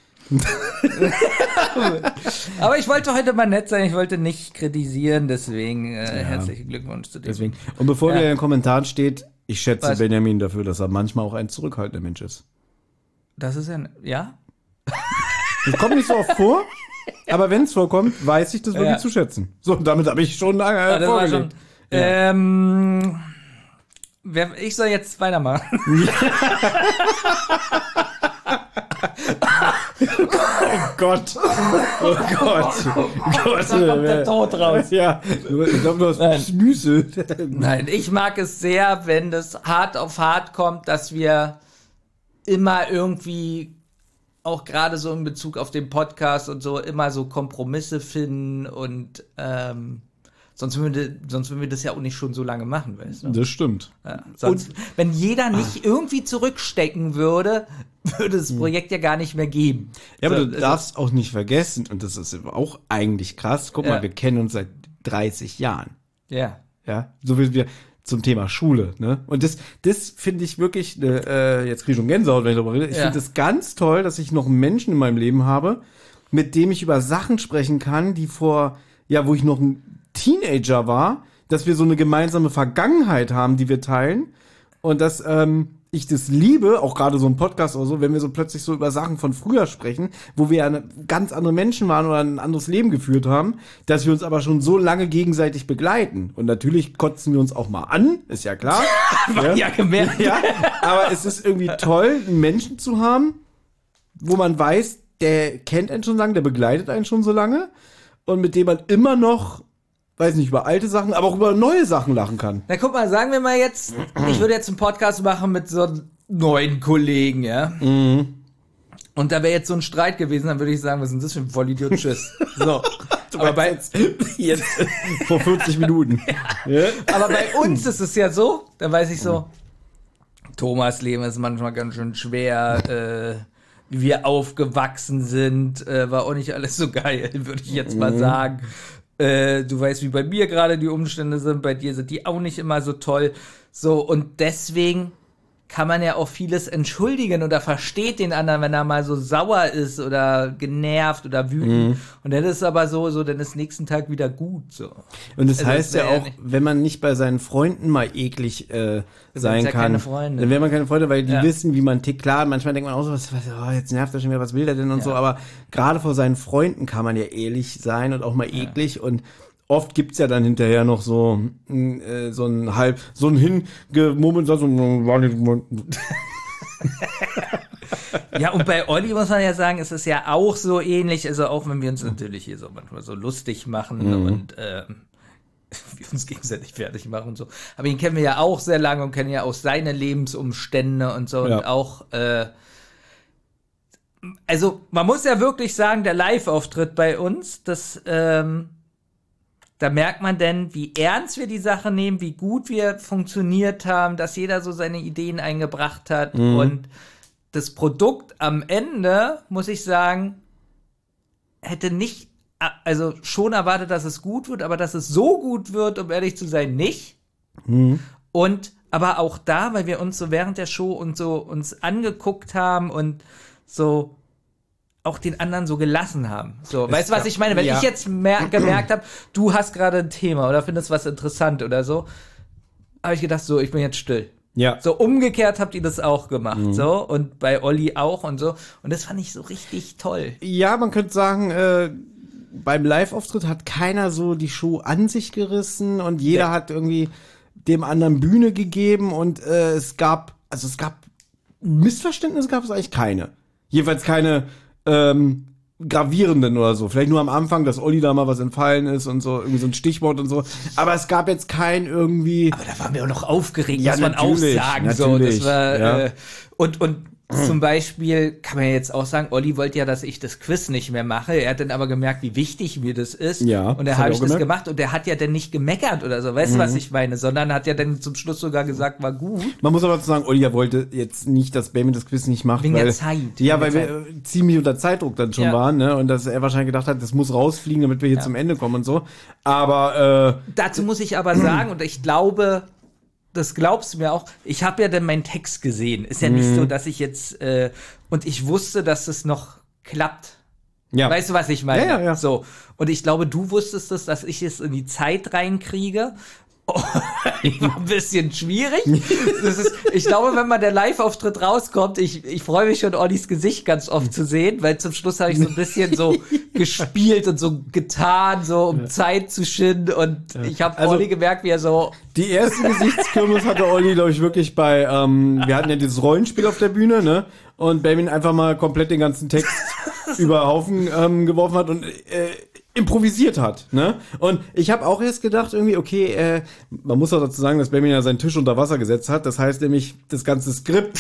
Aber ich wollte heute mal nett sein, ich wollte nicht kritisieren, deswegen äh, herzlichen Glückwunsch zu dir. Deswegen. Und bevor Ja. wieder in den Kommentaren steht, ich schätze Was? Benjamin dafür, dass er manchmal auch ein zurückhaltender Mensch ist. Das ist ja, ja? Das kommt nicht so oft vor, aber wenn es vorkommt, weiß ich das wirklich Ja. zu schätzen. So, und damit habe ich schon lange Ah, äh, das war vorgelegt. schon, ähm, wer, ich soll jetzt weitermachen. Oh Gott. Oh Gott. Oh Gott. Da kommt der Tod raus. Ja, ich glaube, du hast Schnüsel. Nein, ich mag es sehr, wenn das hart auf hart kommt, dass wir immer irgendwie, auch gerade so in Bezug auf den Podcast und so, immer so Kompromisse finden und ähm, sonst, würden wir, sonst würden wir das ja auch nicht schon so lange machen, weißt du? Das stimmt. Ja, sonst, wenn jeder nicht irgendwie zurückstecken würde, würde das Projekt ja gar nicht mehr geben. Ja, aber So, du also- darfst auch nicht vergessen, und das ist auch eigentlich krass, guck Ja. mal, wir kennen uns seit dreißig Jahren. Ja. Ja, so wie wir zum Thema Schule, ne? Und das, das finde ich wirklich, äh, jetzt kriege ich schon Gänsehaut, wenn ich darüber rede. Ich Ja. finde es ganz toll, dass ich noch einen Menschen in meinem Leben habe, mit dem ich über Sachen sprechen kann, die vor, ja, wo ich noch ein Teenager war, dass wir so eine gemeinsame Vergangenheit haben, die wir teilen. Und dass ähm, ich das liebe, auch gerade so ein Podcast oder so, wenn wir so plötzlich so über Sachen von früher sprechen, wo wir ja eine, ganz andere Menschen waren oder ein anderes Leben geführt haben, dass wir uns aber schon so lange gegenseitig begleiten. Und natürlich kotzen wir uns auch mal an, ist ja klar. Ja, ja gemerkt. Ja, aber es ist irgendwie toll, einen Menschen zu haben, wo man weiß, der kennt einen schon lange, der begleitet einen schon so lange und mit dem man immer noch, weiß nicht, über alte Sachen, aber auch über neue Sachen lachen kann. Na guck mal, sagen wir mal jetzt, ich würde jetzt einen Podcast machen mit so neuen Kollegen, ja? Mhm. Und da wäre jetzt so ein Streit gewesen, dann würde ich sagen, was ist denn das für ein Vollidiot? Tschüss. So. Aber bei, jetzt, jetzt vor vierzig Minuten. Ja. aber bei uns ist es ja so, da weiß ich so, Thomas Leben ist manchmal ganz schön schwer, äh, wie wir aufgewachsen sind, äh, war auch nicht alles so geil, würde ich jetzt mal Mhm. sagen. Äh, du weißt, wie bei mir gerade die Umstände sind, bei dir sind die auch nicht immer so toll. So, und deswegen kann man ja auch vieles entschuldigen oder versteht den anderen, wenn er mal so sauer ist oder genervt oder wütend. Mhm. Und dann ist es aber so, so, dann ist nächsten Tag wieder gut, so. Und das Also, heißt ja wär auch, nicht- wenn man nicht bei seinen Freunden mal eklig äh, sein ja kann, keine Freunde. dann wäre man keine Freunde, weil die Ja. wissen, wie man tickt. Klar, manchmal denkt man auch so, was, was oh, jetzt nervt er schon wieder, was will der denn und Ja. so, aber gerade vor seinen Freunden kann man ja ehrlich sein und auch mal eklig und oft gibt's ja dann hinterher noch so mm, äh, so ein halb, so ein hingemurmelt, so ein war nicht Ja, und bei Olli muss man ja sagen, ist es ja auch so ähnlich, also auch wenn wir uns natürlich hier so manchmal so lustig machen Mhm. und ähm, wir uns gegenseitig fertig machen und so. Aber ihn kennen wir ja auch sehr lange und kennen ja auch seine Lebensumstände und so Ja. und auch, äh, also man muss ja wirklich sagen, der Live-Auftritt bei uns, das, ähm, da merkt man denn, wie ernst wir die Sache nehmen, wie gut wir funktioniert haben, dass jeder so seine Ideen eingebracht hat Mhm. und das Produkt am Ende, muss ich sagen, hätte nicht, also schon erwartet, dass es gut wird, aber dass es so gut wird, um ehrlich zu sein, nicht. Mhm. Und aber auch da, weil wir uns so während der Show und so uns angeguckt haben und so auch den anderen so gelassen haben. So, Es weißt du, was gab- ich meine? Wenn ja. ich jetzt mer- gemerkt habe, du hast gerade ein Thema oder findest was interessant oder so, habe ich gedacht, so, ich bin jetzt still. Ja. So umgekehrt habt ihr das auch gemacht, Mhm. so, und bei Olli auch und so. Und das fand ich so richtig toll. Ja, man könnte sagen, äh, beim Live-Auftritt hat keiner so die Show an sich gerissen und jeder Ja. hat irgendwie dem anderen Bühne gegeben und äh, es gab, also es gab Missverständnisse gab es eigentlich keine. Jedenfalls keine ähm, gravierenden oder so. Vielleicht nur am Anfang, dass Olli da mal was entfallen ist und so, irgendwie so ein Stichwort und so. Aber es gab jetzt kein irgendwie. Aber da waren wir auch noch aufgeregt, Ja, muss man auch natürlich, sagen. So, natürlich, das war, ja. äh, und, und zum Beispiel kann man ja jetzt auch sagen, Olli wollte ja, dass ich das Quiz nicht mehr mache. Er hat dann aber gemerkt, wie wichtig mir das ist. Ja, und das da hat habe er ich auch das gemerkt. gemacht und der hat ja dann nicht gemeckert oder so. Weißt du, Mhm. was ich meine? Sondern hat ja dann zum Schluss sogar gesagt, war gut. Man muss aber dazu sagen, Olli wollte jetzt nicht, dass Benjamin das Quiz nicht macht. Wegen weil, der Zeit. Ja, Wegen weil der wir äh, ziemlich unter Zeitdruck dann schon Ja. waren, ne? Und dass er wahrscheinlich gedacht hat, das muss rausfliegen, damit wir hier zum Ende kommen und so. Aber äh, Dazu muss ich aber sagen, und ich glaube, das glaubst du mir auch, ich habe ja dann meinen Text gesehen. Ist ja nicht Mhm. so, dass ich jetzt, äh, und ich wusste, dass es noch klappt. Ja. Weißt du, was ich meine? Ja, ja, ja. So. Und ich glaube, du wusstest es, dass ich es in die Zeit reinkriege. Oh, war ein bisschen schwierig. Das ist, ich glaube, wenn man der Live-Auftritt rauskommt, ich, ich freue mich schon, Ollis Gesicht ganz oft zu sehen, weil zum Schluss habe ich so ein bisschen so gespielt und so getan, so um Zeit zu schinden. Und ich habe Also- Olli gemerkt, wie er so. die erste Gesichtskirmes hatte Olli, glaube ich, wirklich bei, ähm, wir hatten ja dieses Rollenspiel auf der Bühne, ne? Und Benjamin einfach mal komplett den ganzen Text über Haufen ähm, geworfen hat und äh, improvisiert hat, ne? Und ich habe auch erst gedacht irgendwie, okay, äh, man muss auch dazu sagen, dass Benjamin ja seinen Tisch unter Wasser gesetzt hat. Das heißt nämlich, das ganze Skript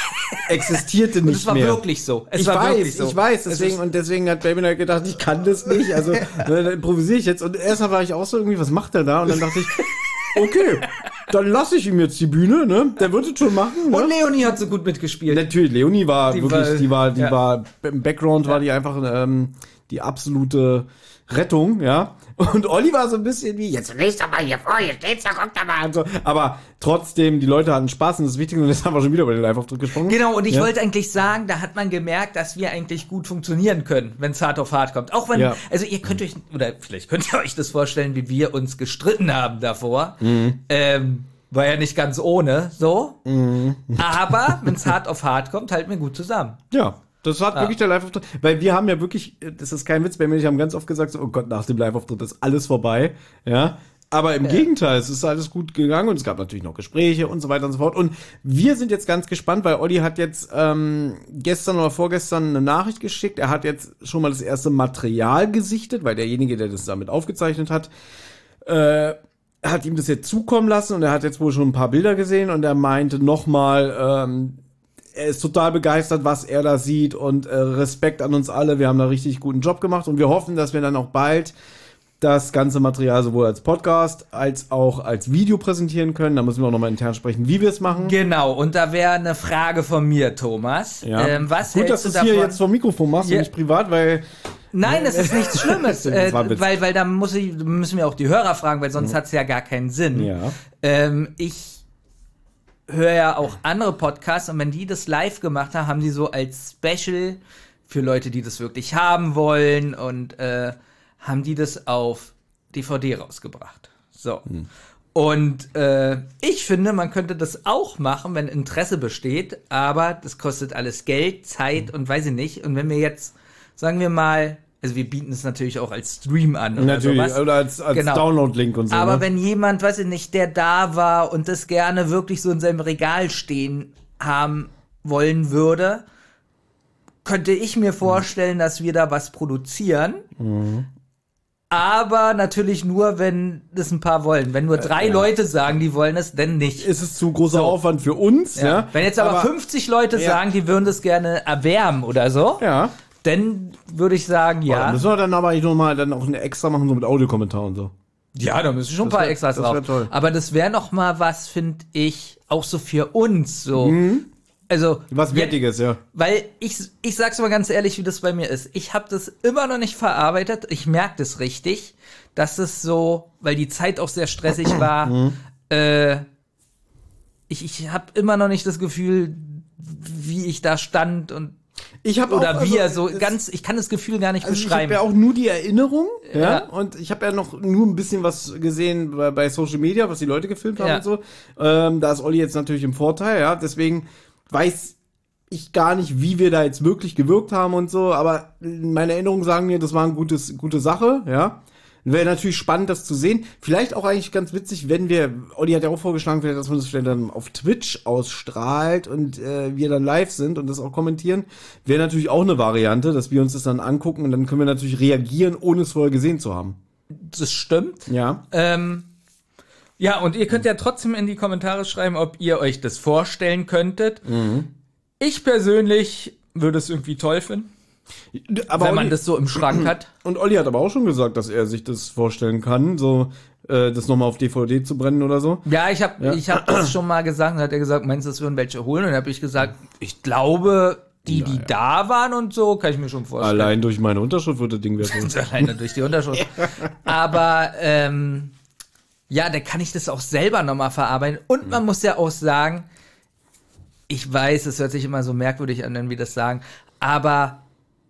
existierte Und nicht es war mehr. wirklich so. Es ich war weiß, wirklich so. ich weiß, Es deswegen, ist- und deswegen hat Benjamin halt gedacht, ich kann das nicht, also ne, dann improvisiere ich jetzt. Und erstmal war ich auch so irgendwie, was macht er da? Und dann dachte ich, okay, dann lasse ich ihm jetzt die Bühne, ne? Der wird es schon machen, ne? Und Leonie hat so gut mitgespielt. Natürlich, Leonie war Die wirklich, war- die war, die ja. war, im Background war die einfach ähm, die absolute Rettung, ja. Und Olli war so ein bisschen wie, jetzt lest doch mal hier vor, hier steht's da, guck da mal und so. Aber trotzdem, die Leute hatten Spaß und das Wichtige, und jetzt haben wir schon wieder über den Live-Auftritt gesprochen. Genau, und ich ja. wollte eigentlich sagen, da hat man gemerkt, dass wir eigentlich gut funktionieren können, wenn es hart auf hart kommt. Auch wenn, Ja. also ihr könnt euch, oder vielleicht könnt ihr euch das vorstellen, wie wir uns gestritten haben davor. Mhm. Ähm, war ja nicht ganz ohne, so. Mhm. Aber wenn es hart auf hart kommt, halten wir gut zusammen. Ja. Das hat Ja. wirklich der Live-Auftritt, weil wir haben ja wirklich, das ist kein Witz, bei mir, ich haben ganz oft gesagt, so, oh Gott, nach dem Live-Auftritt ist alles vorbei, ja. Aber im Ja. Gegenteil, es ist alles gut gegangen und es gab natürlich noch Gespräche und so weiter und so fort. Und wir sind jetzt ganz gespannt, weil Olli hat jetzt ähm, gestern oder vorgestern eine Nachricht geschickt. Er hat jetzt schon mal das erste Material gesichtet, weil derjenige, der das damit aufgezeichnet hat, äh, hat ihm das jetzt zukommen lassen und er hat jetzt wohl schon ein paar Bilder gesehen und er meinte nochmal, ähm, er ist total begeistert, was er da sieht und äh, Respekt an uns alle. Wir haben da richtig guten Job gemacht und wir hoffen, dass wir dann auch bald das ganze Material sowohl als Podcast als auch als Video präsentieren können. Da müssen wir auch nochmal intern sprechen, wie wir es machen. Genau, und da wäre eine Frage von mir, Thomas. Ja. Ähm, was Gut, dass hältst du du es hier davon? jetzt vom Mikrofon machst Ja. und nicht privat, weil Nein, es ist nichts Schlimmes, Das äh, war ein Witz. weil, weil da muss ich, müssen wir auch die Hörer fragen, weil sonst Mhm. hat's ja gar keinen Sinn. Ja. Ähm, ich höre ja auch andere Podcasts und wenn die das live gemacht haben, haben die so als Special für Leute, die das wirklich haben wollen und äh, haben die das auf D V D rausgebracht. So. Und äh, ich finde, man könnte das auch machen, wenn Interesse besteht, aber das kostet alles Geld, Zeit und weiß ich nicht. Und wenn wir jetzt, sagen wir mal, also wir bieten es natürlich auch als Stream an oder natürlich, sowas. oder als, als Genau. Download-Link und so. Aber ne? wenn jemand, weiß ich nicht, der da war und das gerne wirklich so in seinem Regal stehen haben wollen würde, könnte ich mir vorstellen, dass wir da was produzieren. Mhm. Aber natürlich nur, wenn das ein paar wollen. Wenn nur drei ja. Leute sagen, die wollen es, dann nicht. Ist es zu großer Aufwand für uns, ja. Ja. Wenn jetzt aber, fünfzig Leute Ja. sagen, die würden das gerne erwärmen oder so, ja. dann würde ich sagen, Ja. ja. Dann müssen wir dann aber noch mal dann auch eine extra machen, so mit Audiokommentar und so. Ja, da müssen schon ein Das paar wär- Extras das drauf. wär toll. Aber das wäre noch mal was, finde ich, auch so für uns so. Mhm. Also Was wir- Wertiges, ja. Weil ich, ich sag's mal ganz ehrlich, wie das bei mir ist. Ich habe das immer noch nicht verarbeitet. Ich merke das richtig, dass es so, weil die Zeit auch sehr stressig war, Mhm. äh, ich, ich habe immer noch nicht das Gefühl, wie ich da stand und ich habe oder auch, wie also, er so ganz, ich kann das Gefühl gar nicht also beschreiben. Ich habe ja auch nur die Erinnerung, ja, ja. und ich habe ja noch nur ein bisschen was gesehen bei, bei Social Media, was die Leute gefilmt haben ja. und so. Ähm, da ist Olli jetzt natürlich im Vorteil, ja, deswegen weiß ich gar nicht, wie wir da jetzt wirklich gewirkt haben und so, aber meine Erinnerungen sagen mir, das war eine gutes, gute Sache, ja. Wäre natürlich spannend, das zu sehen. Vielleicht auch eigentlich ganz witzig, wenn wir, Olli hat ja auch vorgeschlagen, dass man das vielleicht dann auf Twitch ausstrahlt und äh, wir dann live sind und das auch kommentieren. Wäre natürlich auch eine Variante, dass wir uns das dann angucken und dann können wir natürlich reagieren, ohne es vorher gesehen zu haben. Das stimmt. Ja. Ähm, ja, und ihr könnt ja trotzdem in die Kommentare schreiben, ob ihr euch das vorstellen könntet. Mhm. Ich persönlich würde es irgendwie toll finden. Aber wenn Olli, man das so im Schrank hat. Und Olli hat aber auch schon gesagt, dass er sich das vorstellen kann, so äh, das nochmal auf D V D zu brennen oder so. Ja, ich habe ja. ich hab das schon mal gesagt, und hat er gesagt, meinst du, das würden welche holen? Und dann habe ich gesagt, ich glaube, die, die ja, ja. da waren und so, kann ich mir schon vorstellen. Allein durch meine Unterschrift würde das Ding werden. Alleine durch die Unterschrift. Aber ähm, ja, dann kann ich das auch selber nochmal verarbeiten. Und man muss ja auch sagen, ich weiß, es hört sich immer so merkwürdig an, wenn wir das sagen, aber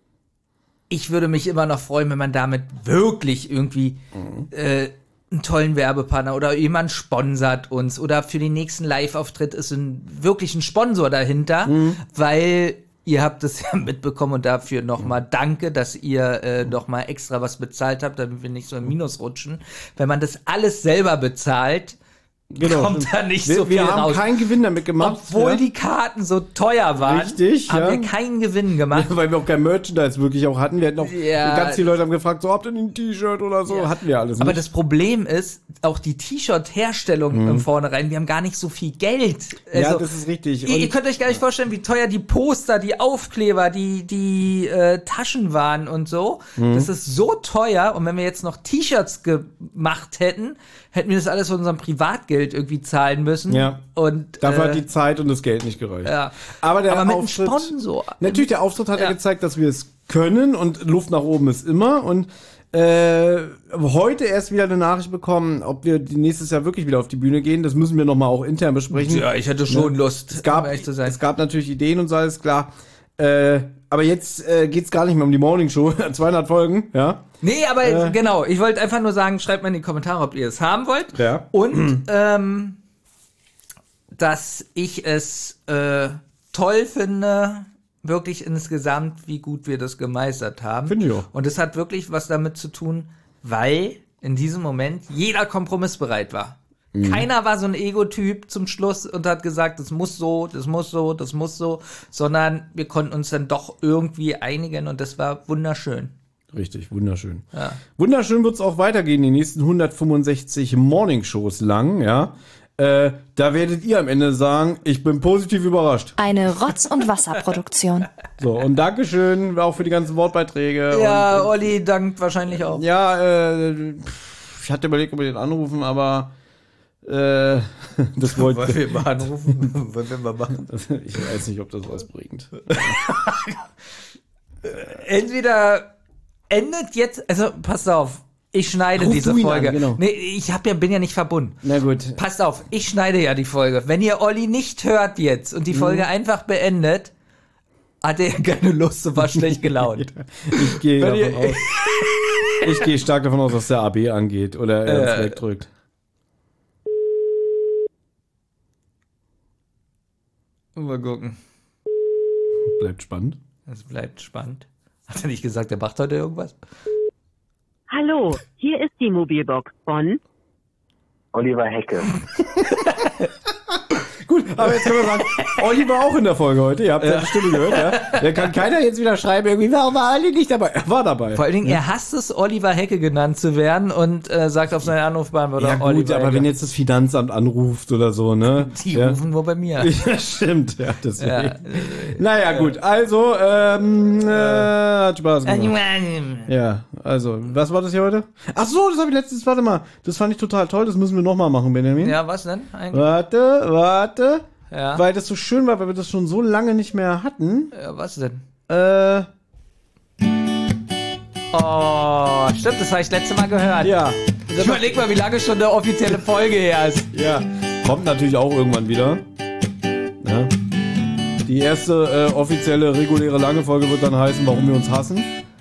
ich würde mich immer noch freuen, wenn man damit wirklich irgendwie mhm. äh, einen tollen Werbepartner oder jemand sponsert uns oder für den nächsten Live-Auftritt ist ein, wirklich ein Sponsor dahinter, mhm. weil ihr habt es ja mitbekommen und dafür nochmal danke, dass ihr äh, nochmal extra was bezahlt habt, damit wir nicht so im Minus rutschen. Wenn man das alles selber bezahlt, genau, kommt da nicht wir, so viel wir raus. Wir haben raus. keinen Gewinn damit gemacht. Obwohl ja. die Karten so teuer waren, Richtig, haben ja. wir keinen Gewinn gemacht. Weil wir auch kein Merchandise wirklich auch hatten. Wir hatten auch, ja. ganz viele Leute haben gefragt, so, habt ihr ein T-Shirt oder so? Ja. Hatten wir alles nicht. Aber das Problem ist, auch die T-Shirt-Herstellung mhm. im Vornherein, wir haben gar nicht so viel Geld. Also, ja, das ist richtig. Ihr, ihr könnt euch gar nicht vorstellen, wie teuer die Poster, die Aufkleber, die, die äh, Taschen waren und so. Mhm. Das ist so teuer. Und wenn wir jetzt noch T-Shirts gemacht hätten, hätten wir das alles von unserem Privatgeld irgendwie zahlen müssen. Ja. Und dafür äh, hat die Zeit und das Geld nicht gereicht. Ja. Aber der Aber mit Auftritt, einem Sponsor. Natürlich, der Auftritt hat ja gezeigt, dass wir es können und Luft nach oben ist immer. Und äh, heute erst wieder eine Nachricht bekommen, ob wir nächstes Jahr wirklich wieder auf die Bühne gehen. Das müssen wir nochmal auch intern besprechen. Ja, ich hätte schon ne? Lust, es gab, um ehrlich zu sein. Es gab natürlich Ideen und so, alles klar. Äh, aber jetzt äh, geht's gar nicht mehr um die Morning Show. zweihundert Folgen, ja. Nee, aber äh, genau, ich wollte einfach nur sagen, schreibt mal in die Kommentare, ob ihr es haben wollt. Ja. Und ähm, dass ich es äh, toll finde, wirklich insgesamt, wie gut wir das gemeistert haben. Finde ich auch. Und es hat wirklich was damit zu tun, weil in diesem Moment jeder kompromissbereit war. Mhm. Keiner war so ein Ego-Typ zum Schluss und hat gesagt, das muss so, das muss so, das muss so, sondern wir konnten uns dann doch irgendwie einigen und das war wunderschön. Richtig, wunderschön. Ja. Wunderschön wird's auch weitergehen, die nächsten hundertfünfundsechzig Morning-Shows lang, ja. Äh, da werdet ihr am Ende sagen, ich bin positiv überrascht. Eine Rotz- und Wasserproduktion. So, und Dankeschön auch für die ganzen Wortbeiträge. Ja, und, Olli dankt wahrscheinlich auch. Ja, äh, ich hatte überlegt, ob wir den anrufen, aber äh, das wollte Wollen wir mal anrufen? Wollen wir mal machen? Ich weiß nicht, ob das was bringt. Entweder endet jetzt, also passt auf, ich schneide Ruf diese du ihn Folge. an, genau. Nee, ich hab ja, bin ja nicht verbunden. Na gut. Passt auf, ich schneide ja die Folge. Wenn ihr Olli nicht hört jetzt und die Folge Mhm. einfach beendet, hat er keine Lust und war schlecht gelaunt. Ich gehe Wenn davon ihr- aus. Ich gehe stark davon aus, dass der A B angeht oder er Äh. uns wegdrückt. Mal gucken. Bleibt spannend. Es bleibt spannend. Hat er nicht gesagt, er macht heute irgendwas? Hallo, hier ist die Mobilbox von Oliver Hecke. Gut, aber jetzt können wir sagen, Olli war auch in der Folge heute. Ihr habt seine Stimme gehört, ja. Da kann keiner jetzt wieder schreiben, irgendwie, warum war Olli nicht dabei? Er war dabei. Vor allen Dingen, ja. er hasst es, Oliver Hecke genannt zu werden und äh, sagt auf seinen Anrufbeantworter Ja gut, Oliver aber Hecke. wenn jetzt das Finanzamt anruft oder so, ne? Die ja. rufen nur bei mir. Ja, stimmt. Ja, deswegen. Ja. Naja, gut. Also, ähm, äh, hat Spaß gemacht. Ja, also, was war das hier heute? Ach so, das habe ich letztens, warte mal. Das fand ich total toll, das müssen wir nochmal machen, Benjamin. Ja, was denn eigentlich? Warte, warte. Ja. Weil das so schön war, weil wir das schon so lange nicht mehr hatten. Ja, was denn? Äh. Oh, stimmt, das habe ich letzte Mal gehört. Ja. Ich überleg mal, wie lange schon eine offizielle Folge her ist. Ja. Kommt natürlich auch irgendwann wieder. Ja. Die erste äh, offizielle, reguläre lange Folge wird dann heißen, warum wir uns hassen.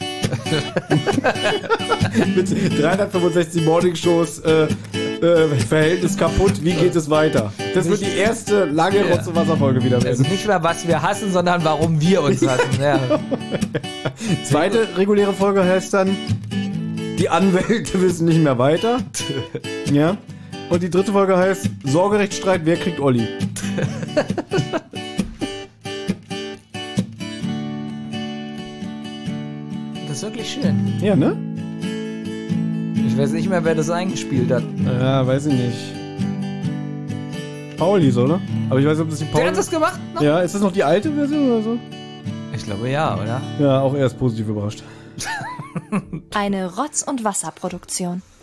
Mit dreihundertfünfundsechzig Morning-Shows, äh, äh, Verhältnis kaputt, wie geht es weiter? Das wird die erste lange Ja. Rotz- und Wasser-Folge wieder werden. Also nicht mehr, was wir hassen, sondern warum wir uns hassen. Ja. Zweite reguläre Folge heißt dann, die Anwälte wissen nicht mehr weiter. Ja. Und die dritte Folge heißt, Sorgerechtsstreit, wer kriegt Olli? Das ist wirklich schön. Ja, ne? Ich weiß nicht mehr, wer das eingespielt hat. Ja, weiß ich nicht. Paulis, oder? Aber ich weiß nicht, ob das die Pauli... Der hat das gemacht? Noch? Ja, ist das noch die alte Version oder so? Ich glaube ja, oder? Ja, auch er ist positiv überrascht. Eine Rotz- und Wasser-Produktion.